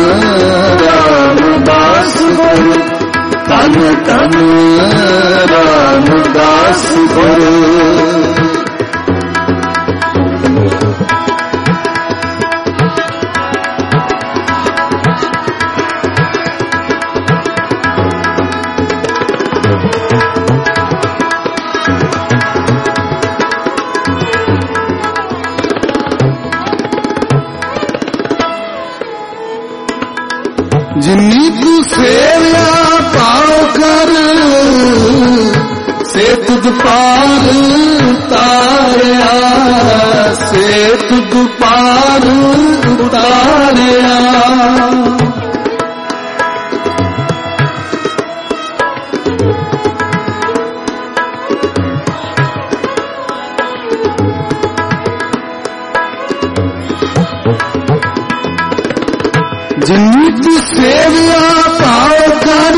ਰਾਮਦਾਸ ਗੁਰੂ ਤਨ ਤਨ ਰਾਮਦਾਸ ਗੁਰੂ। ਜਿਨੀ ਤੂੰ ਸੇਵਿਆ ਪਾਉ ਕਰ ਸੇ ਤੁਧ ਪਾਰ ਉਤਾਰਿਆ। ਸੇ ਤੁਧ ਪਾਰ ਉਤਾਰਿਆ। ਜਿਨੀ ਤੂੰ ਸੇਵਿਆ ਪਾਉ ਕਰ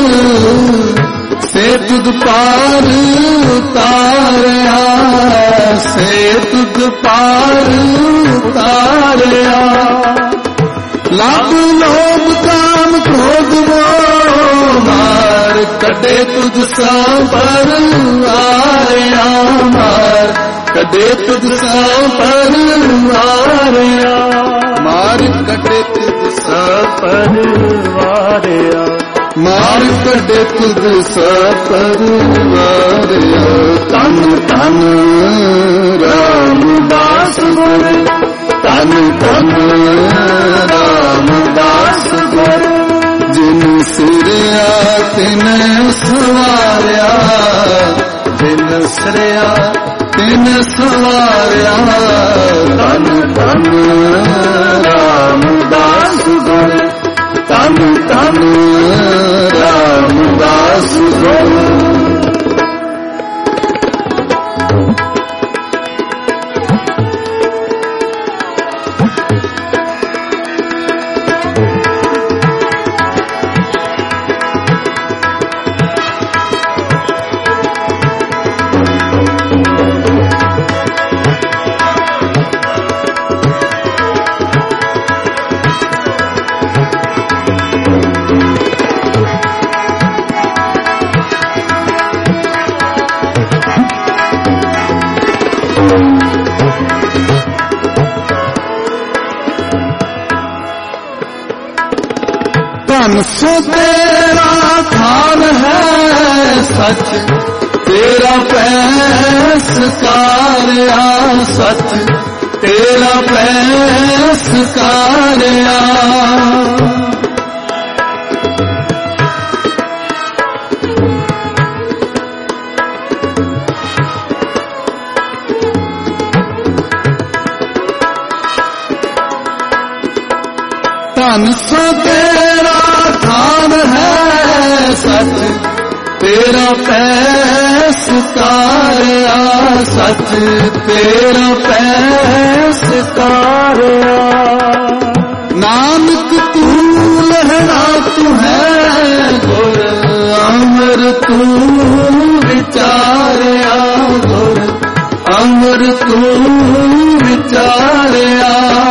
ਸੇ ਤੁਧ ਪਾਰ ਉਤਾਰਿਆ। ਸੇ ਤੁਧ ਪਾਰ ਉਤਾਰਿਆ। ਲਾਭ ਲੋਭ ਕਾਮ ਕ੍ਰੋਧ ਮੋਹ ਮਾਰ ਕੱਢੇ ਤੁਧ ਸਭ ਪਰਵਾਰਿਆ। ਮਾਰ ਕੱਢੇ ਤੁਧ ਸਭ ਪਰਵਾਰਿਆ। ਮਾਰ ਕੱਢੇ ਤੁਧ ਸਭ ਪਰਵਾਰਿਆ। ਮਾਰ ਕੱਢੇ ਤੁਧ ਸਭ ਪਰਵਾਰਿਆ। ਤਨ ਤਨ ਰਾਮਦਾਸ ਗੁਰੂ ਤਨ ਤਨ ਰਾਮਦਾਸ ਗੁਰੂ ਜਿਨ ਸਿਰਿਆ ਤਿਨੈ ਸਵਾਰਿਆ। ਜਿਨ ਸਿਰਿਆ ਤਿਨੈ ਸਵਾਰਿਆ। ਤਨ ਤਨ ਧਨ ਰਾਮਦਾਸ ਗੁਰੂ। ਧਨ ਸੋ ਤੇਰਾ ਖਾਨ ਹੈ ਸੱਚ, ਤੇਰਾ ਪੈਸਕਾਰਿਆ ਸੱਚ, ਤੇਰਾ ਪੈਸਕਾਰਿਆ। ਧਨ ਸੋ ਤੇਰਾ ਖਾਨ ਹੈ ਸੱਚ, ਤੇਰਾ ਪੈਸਕਾਰਿਆ ਸੱਚ, ਤੇਰਾ ਪੈਸਕਾਰਿਆ। ਨਾਨਕ ਤੂੰ ਲਹਿਣਾ ਤੂੰ ਹੈ ਗੁਰ, ਅਮਰ ਤੂੰ ਵਿਚਾਰਿਆ ਗੁਰ, ਅਮਰ ਤੂੰ ਵਿਚਾਰਿਆ।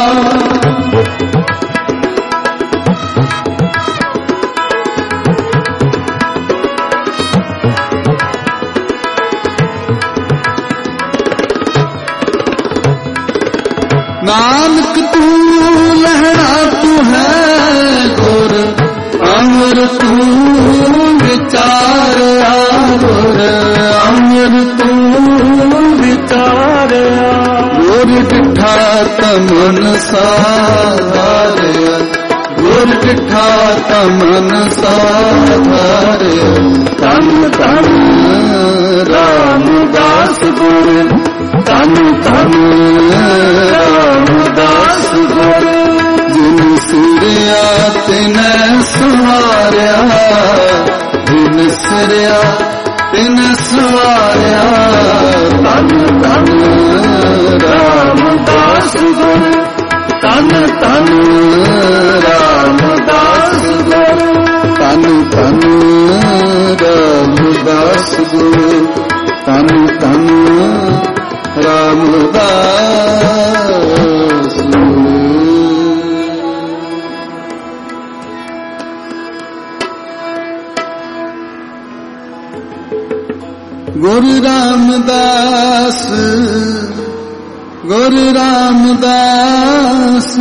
ਨਾਨਕ ਤੂੰ ਲਹਿਣਾ ਤੂੰ ਹੈ ਗੁਰ, ਅਮਰ ਤੂੰ ਵਿਚਾਰਿਆ ਗੁਰ, ਅਮਰ ਤੂੰ ਵਿਚਾਰਿਆ। ਗੁਰ ਡਿਠਾ ਤਮਨ ਸਾਧਾਰਿਆ, ਗੁਰ ਡਿਠਾ ਤਮਨ ਸਾਧਾਰਿਆ। ਧੰਨ ਧੰਨ ਰਾਮਦਾਸ ਗੁਰ, ਧੰਨ ਧੰਨ ਰਾਮਦਾਸ ਗੁਰ। ਜਿਨ ਸਿਰਿਆ ਤਿਨੈ ਸਵਾਰਿਆ, ਜਿਨ ਸਿਰਿਆ ਤਿਨੈ ਸਵਾਰਿਆ। ਧੰਨ ਧੰਨ ਰਾਮਦਾਸ ਗੁਰ, ਧੰਨ ਧੰਨ ਰਾਮਦਾਸ ਗੁਰ, ਧੰਨ ਧੰਨ ਰਾਮਦਾਸ ਗੁਰ, ਧੰਨ ਧੰਨ ਰਾਮਦਾਸ। ਗੁਰੂ ਰਾਮਦਾਸ, ਗੁਰੂ ਰਾਮਦਾਸ,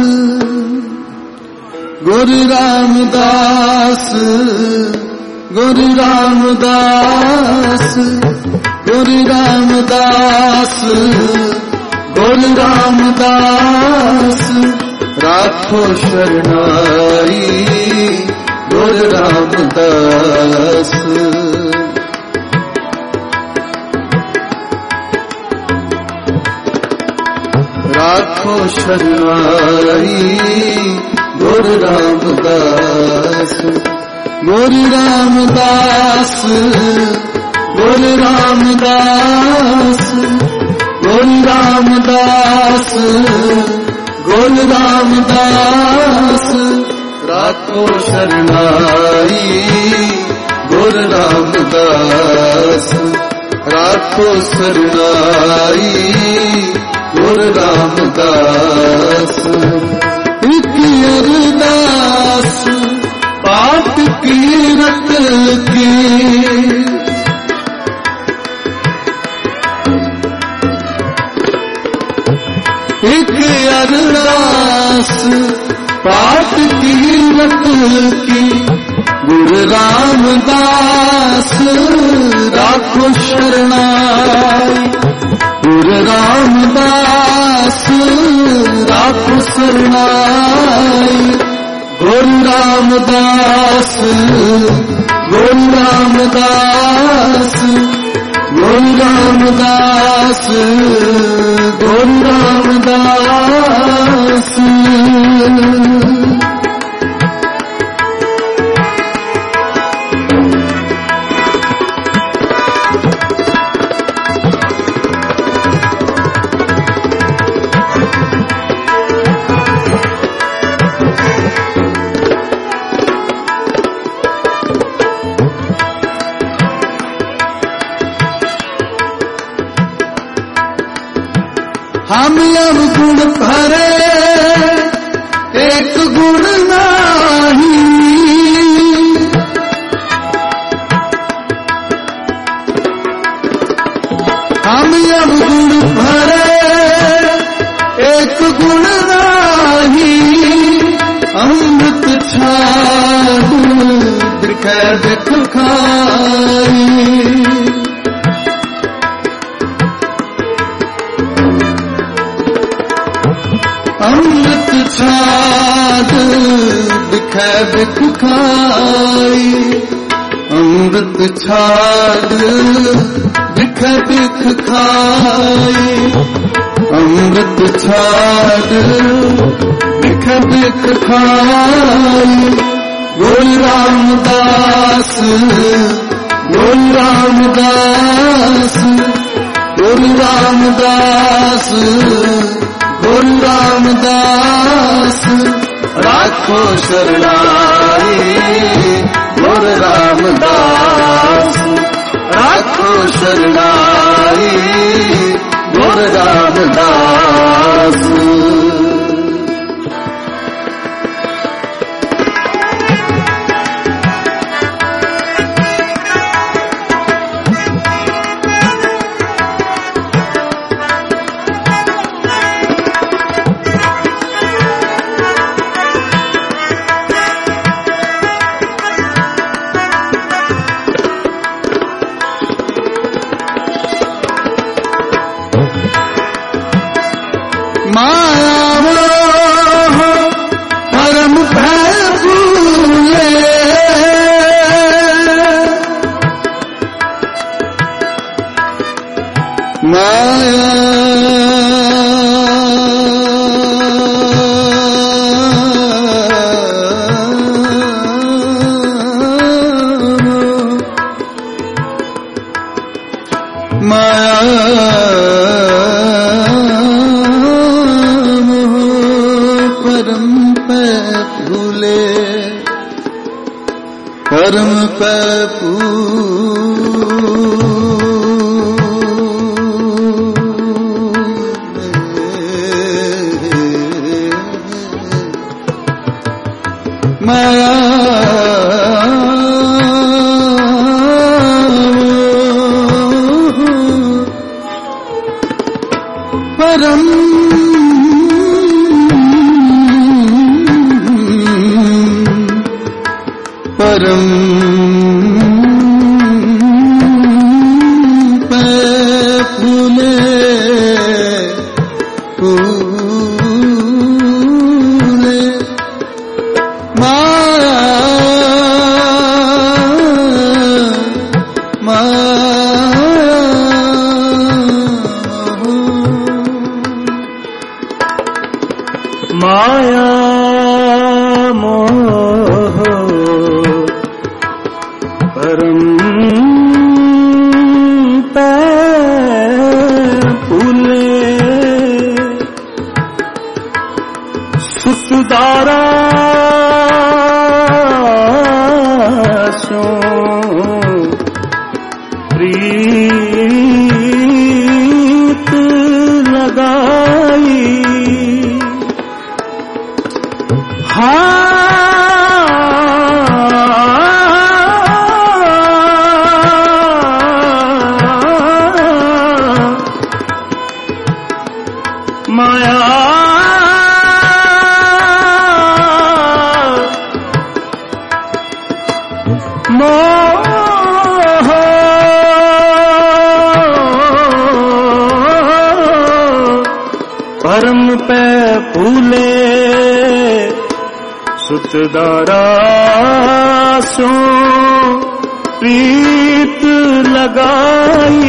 ਗੁਰੂ ਰਾਮਦਾਸ, ਗੁਰੂ ਰਾਮਦਾਸ, ਗੁਰੂ ਰਾਮਦਾਸ, ਗੁਰੂ ਰਾਮਦਾਸ। ਰਾਖੋ ਸ਼ਰਨਾਈ ਗੁਰੂ ਰਾਮਦਾਸ। ਰਾਖੋ ਸ਼ਰਨਾਈ ਗੁਰੂ ਰਾਮਦਾਸ। ਗੁਰੂ ਰਾਮਦਾਸ, ਗੁਰੂ ਰਾਮਦਾਸ, ਗੁਰੂ ਰਾਮਦਾਸ, ਗੁਰੂ ਰਾਮਦਾਸ। ਰਾਖੋ ਸ਼ਰਨਾਈ ਗੁਰੂ ਰਾਮਦਾਸ। ਰਾਖੋ ਸ਼ਰਨਾਈ ਗੁਰੂ ਰਾਮਦਾਸ। ਇੱਕ ਅਰਦਾਸ ਪਾਠ ਕੀਰਤ ਕੀ, ਇੱਕ ਅਰਦਾਸ ਪਾਠ ਕੀਰਤ ਕੀ। ਗੁਰੂ ਰਾਮਦਾਸ ਰਾਖੋ ਸ਼ਰਨਾਈ, ਗੁਰੂ ਰਾਮਦਾਸ ਰਾਖੋ ਸ਼ਰਨਾਈ। ਗੁਰੂ ਰਾਮਦਾਸ, ਗੁਰੂ ਰਾਮਦਾਸ, ਗੁਰੂ ਰਾਮਦਾਸ, ਗੁਰੂ ਰਾਮਦਾਸ। हम अवगुण भरे एक गुण नाही, हम अवगुण भरे एक गुण नाही, अमृत छाड़ दिखै दिख खाई। अमृत छाड़ दिखै दिख खाई, अमृत छाड़ दिखै दिख खाई, अमृत छाड़ दिखै दिख खाई। बोल रामदास, बोल रामदास, बोल रामदास, बोल रामदास, राखो शरणाई। बोल रामदास, राखो शरणाई। बोल रामदास। परम पे माया परम परम पे फूले फूले माया माया मोह परम पे फूले सुतदारा सो प्रीत लगाई। माया मोह परम पे फूले सुतदारा सो प्रीत लगाई।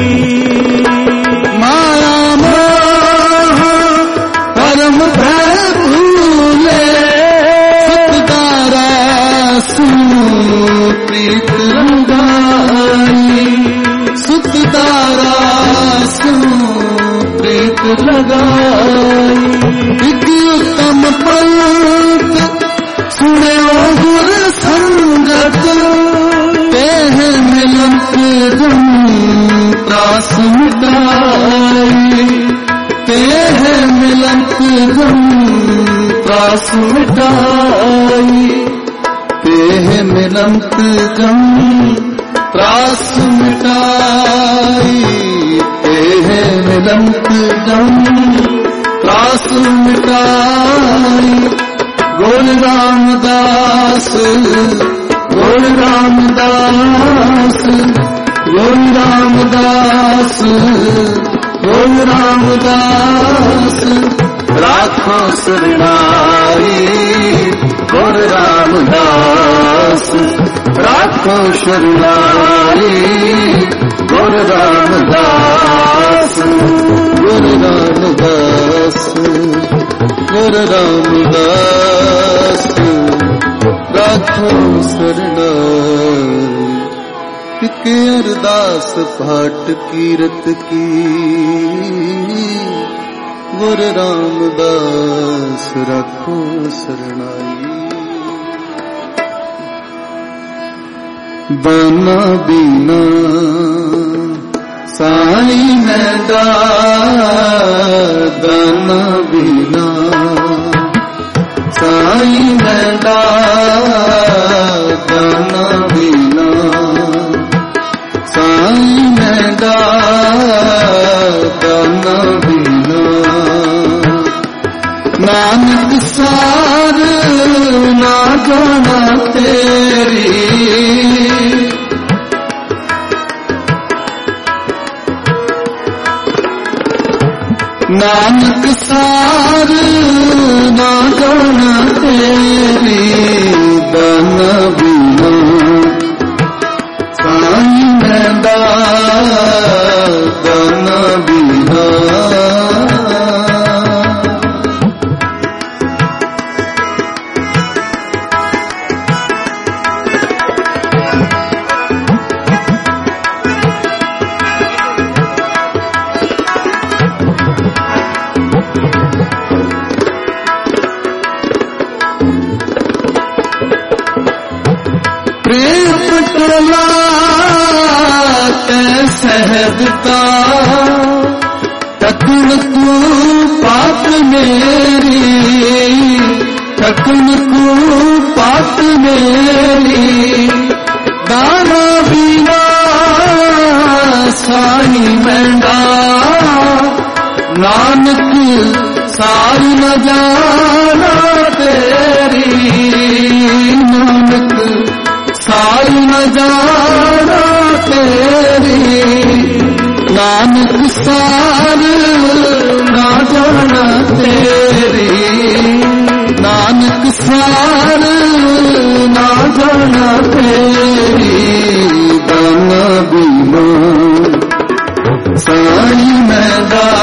माया मोह परम पे फूले सुतदारा सो प्रीत लगाई। सुतदारा सो प्रीत लगाई। उत्तम पंथ सुने गुर संगत तेह मिलत त्रास मिटाई। तेह गम त्रास मिटाई, तेह मिलंत गम त्रास मिटाई, तेह मिलंत गम त्रास मिटाई। गोल रामदास, गोल रामदास, गोल रामदास, गोल रामदास, राखो शरणाई। गोल रामदास राखो शरणाई, गोल रामदास, गोल रामदास, गोल रामदास राखो शरणाई। एक अरदास पाठ कीरत की, गुर रामदास राखो शरणाई। दाना बीना साई मैं दाना बीना साई मैं दाना बीना साई मैं दाना बीना। नानक सार ना जाना तेरी, नानक सार ना जाना तेरी, दाना बीना साई मैं दाना बीना। सहजता तकन तू पात मेरी, तकन तू पात मेरी। दाना बीना साई मैंडा, नानक सारी न जाना तेरी, नानक सारी न जाना तेरी। नानक सार ना जाना तेरी, नानक सार ना जाना तेरी। दाना बीना साई मैं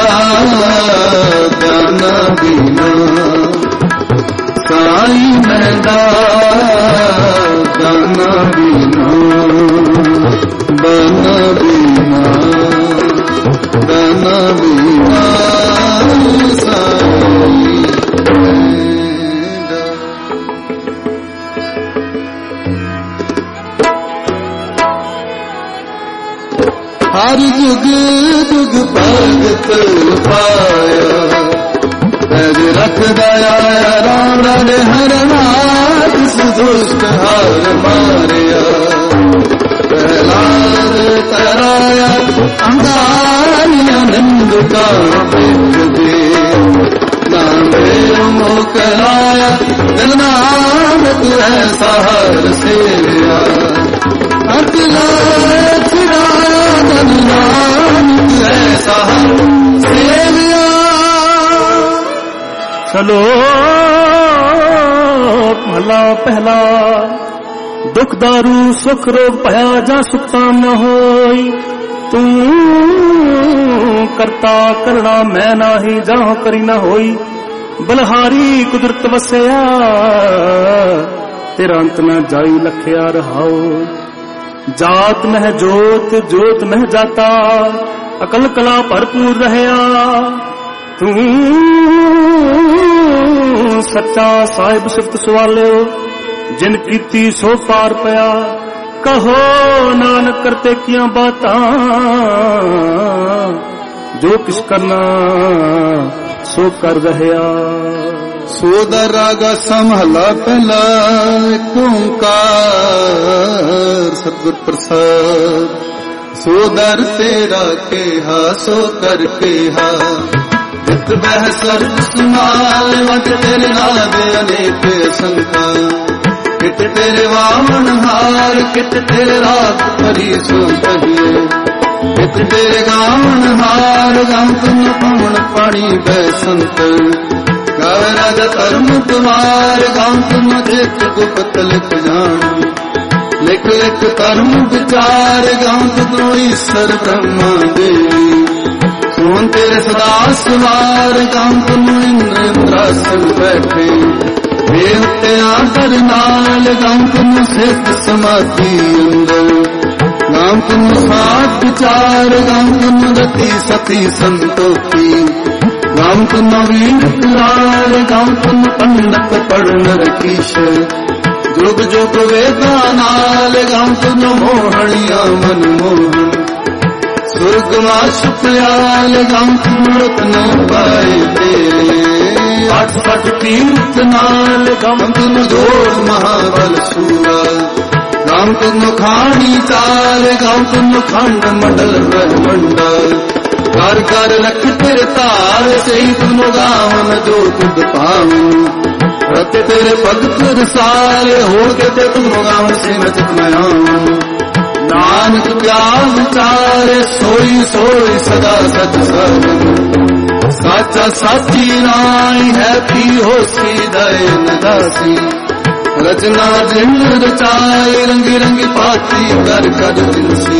दाना बीना साई मैं दाना बीना। दाना बीना दाना बीना साई हर जुग जुग भगत पाया, पैज रख दया राम राजे हर नाथ, सुदुष्ट हार मारिया। प्रहलाद तराया अंगारी आनंद का पेट दे, नामे मोकलाया दिल नानक ऐसा हर सेविया। अतला छुड़ाया दिल नानक ऐसा हर सेविया। चलो भला पहला, दुख दारू सुख रोग भया जा सुखता न होई। तू करता करना मैं नाही, जाहो करी न होई। बलहारी कुदरत वसया, तेरा अंत न जाई लखया रहाओ। जात मह जोत जोत मह जाता, अकल कला भरपूर रहया। तू सच्चा साहिब सिफत सवालियो, जिन कीती सो पार पया। कहो नानक करते किया बातां, जो किस करना ਸੋ ਕਰ ਰਹਿਆ। ਸੋ ਦਾ ਰਾਗਾ ਸੰਭਲਾ ਪਹਿਲਾ ਏਕ ਓੰਕਾਰ ਸਤਿਗੁਰ ਪ੍ਰਸਾਦ। ਸੋ ਦਰ ਤੇਰਾ ਕੇਹਾ ਸੋ ਕਰ ਕੇਹਾ ਜਿਤ ਬਹਿ ਸਰਬ ਸਮਾਲ ਵਜ ਤੇਰੇ ਨਾਮ ਦੇ ਅਨੇਕ ਸੰਤਾਂ। ਕਿਤ ਤੇਰੇ ਵਾਮਨ ਹਾਰ ਕਿਤ ਤੇਰੇ ਰਾਤ ਭਰੀ ਸੋ ਕਹੀਏ। ਕਿਤ ਤੇਰੇ ਗਾਵਨ ਹਾਰ ਗੰਤ ਨ ਪਵਨ ਪਾਣੀ ਬੈ ਸੰਤ। ਗਾਵੇ ਰਾਜਾ ਧਰਮ ਤੁਮਾਰ ਗੰਤ ਨ ਜਿਤ ਗੁਪਤ ਲਿਖ ਜਾਣ। ਲਿਖ ਲਿਖ ਧਰਮ ਵਿਚਾਰ ਗੰਤ ਤੋ ਈਸ਼ਰ ਬ੍ਰਹਮਾ ਦੇਵੀ। ਸੋਨ ਤੇਰੇ ਸਦਾ ਸਵਾਰ ਗੰਤ ਨੂੰ ਇੰਦਰਾਸਨ ਬੈਠੇ। ਵੇਖਤੇ ਆਦਰ ਨਾਲ ਗੰਤ ਨੂੰ ਸਿੱਧ ਸਮਾਧੀ ਅੰਦਰ। ਗੰਤ ਨੂੰ ਸਾਧ ਵਿਚਾਰ ਗੰਤ ਨੂੰ ਰਤੀ ਸਤੀ ਸੰਤੋਖੀ। ਗੰਤ ਨੂੰ ਵੀਰ ਕੁਰਾਰ ਗੰਤ ਨੂੰ ਪੰਡਤ ਪੜਨ ਰਕੀਸ਼। ਜੁਗ ਜੁਗ ਵੇਦਾਂ ਨਾਲ ਗੰਤ ਨੂੰ ਮੋਹਣੀਆਂ ਮਨ ਮੋਹਨ। ਸੁਰਗ ਮਾਸ ਪਿਆਲ ਗੰਤ ਮੂਰਤ ਨੂੰ ਪਾਏ ਤੇਰੇ। ਅੱਠ ਸੱਠ ਤੀਰਥ ਨਾਲ ਗੰਤ ਨੂੰ ਜੋੜ ਮਹਾਬਲ ਸੂਰਾ। ਗੰਤ ਨੂੰ ਖਾਣੀ ਚਾਰ ਗੰਤ ਨੂੰ ਖੰਡ ਮੰਡਲ ਬ੍ਰਹਮੰਡਲ। ਕਰ ਕਰ ਲਖ ਤੇਰੇ ਧਾਰ ਸਹੀ ਤੁਮ ਗਾਵਨ ਜੋ ਤੁਧ ਪਾਵਨ। ਰਤੇ ਤੇਰੇ ਭਗਤ ਰਸਾਲੇ ਹੋ ਕੇ ਤੇ ਤੁਮ ਗਾਵਨ ਸੇ ਨਚਤ ਮੈਂ ਆਵਨ। ਨਾਨਕ ਪਿਆਰ ਵਿਚਾਰੇ ਸੋਈ ਸੋਈ ਸਦਾ ਸਚ ਸਰਨ। ਸਾਚਾ ਸਾਚੀ ਨਾਈ ਹੈ ਪੀ ਹੋਸੀ ਦਇਨ ਦਾਸੀ। ਰਚਨਾ ਜਿਨ ਰਚਾਏ ਰੰਗੀ ਰੰਗੀ ਪਾਤੀ ਕਰ ਕਰ ਦਿਨਸੀ।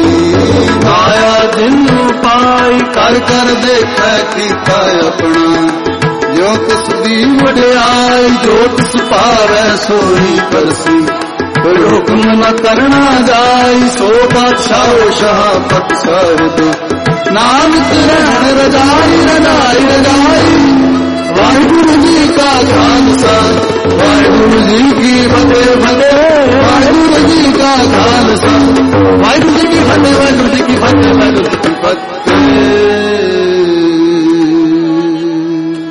ਮਾਇਆ ਜਿਨ ਪਾਈ ਕਰ ਕਰ ਦੇਖੈ ਕੀਤਾ ਆਪਣਾ। ਜੋ ਤਿਸ ਦੀ ਵਡਿਆਈ ਜੋ ਤਿਸ ਪਾਵੈ ਸੋਈ ਕਰਸੀ। ਕੋਈ ਹੁਕਮ ਨ ਕਰਨਾ ਜਾਈ ਸੋ ਬਾਦਸ਼ਾਹ ਸ਼ਾਹਪਤ ਸਾਹਿਬ। ਨਾਨਕ ਰਹਿਣ ਰਜਾਈ ਰਜਾਈ ਰਜਾਈ। ਵਾਹਿਗੁਰੂ ਜੀ ਕਾ ਖਾਲਸਾ ਵਾਹਿਗੁਰੂ ਜੀ ਕੀ ਫਤਿਹ ਫਤਿਹ।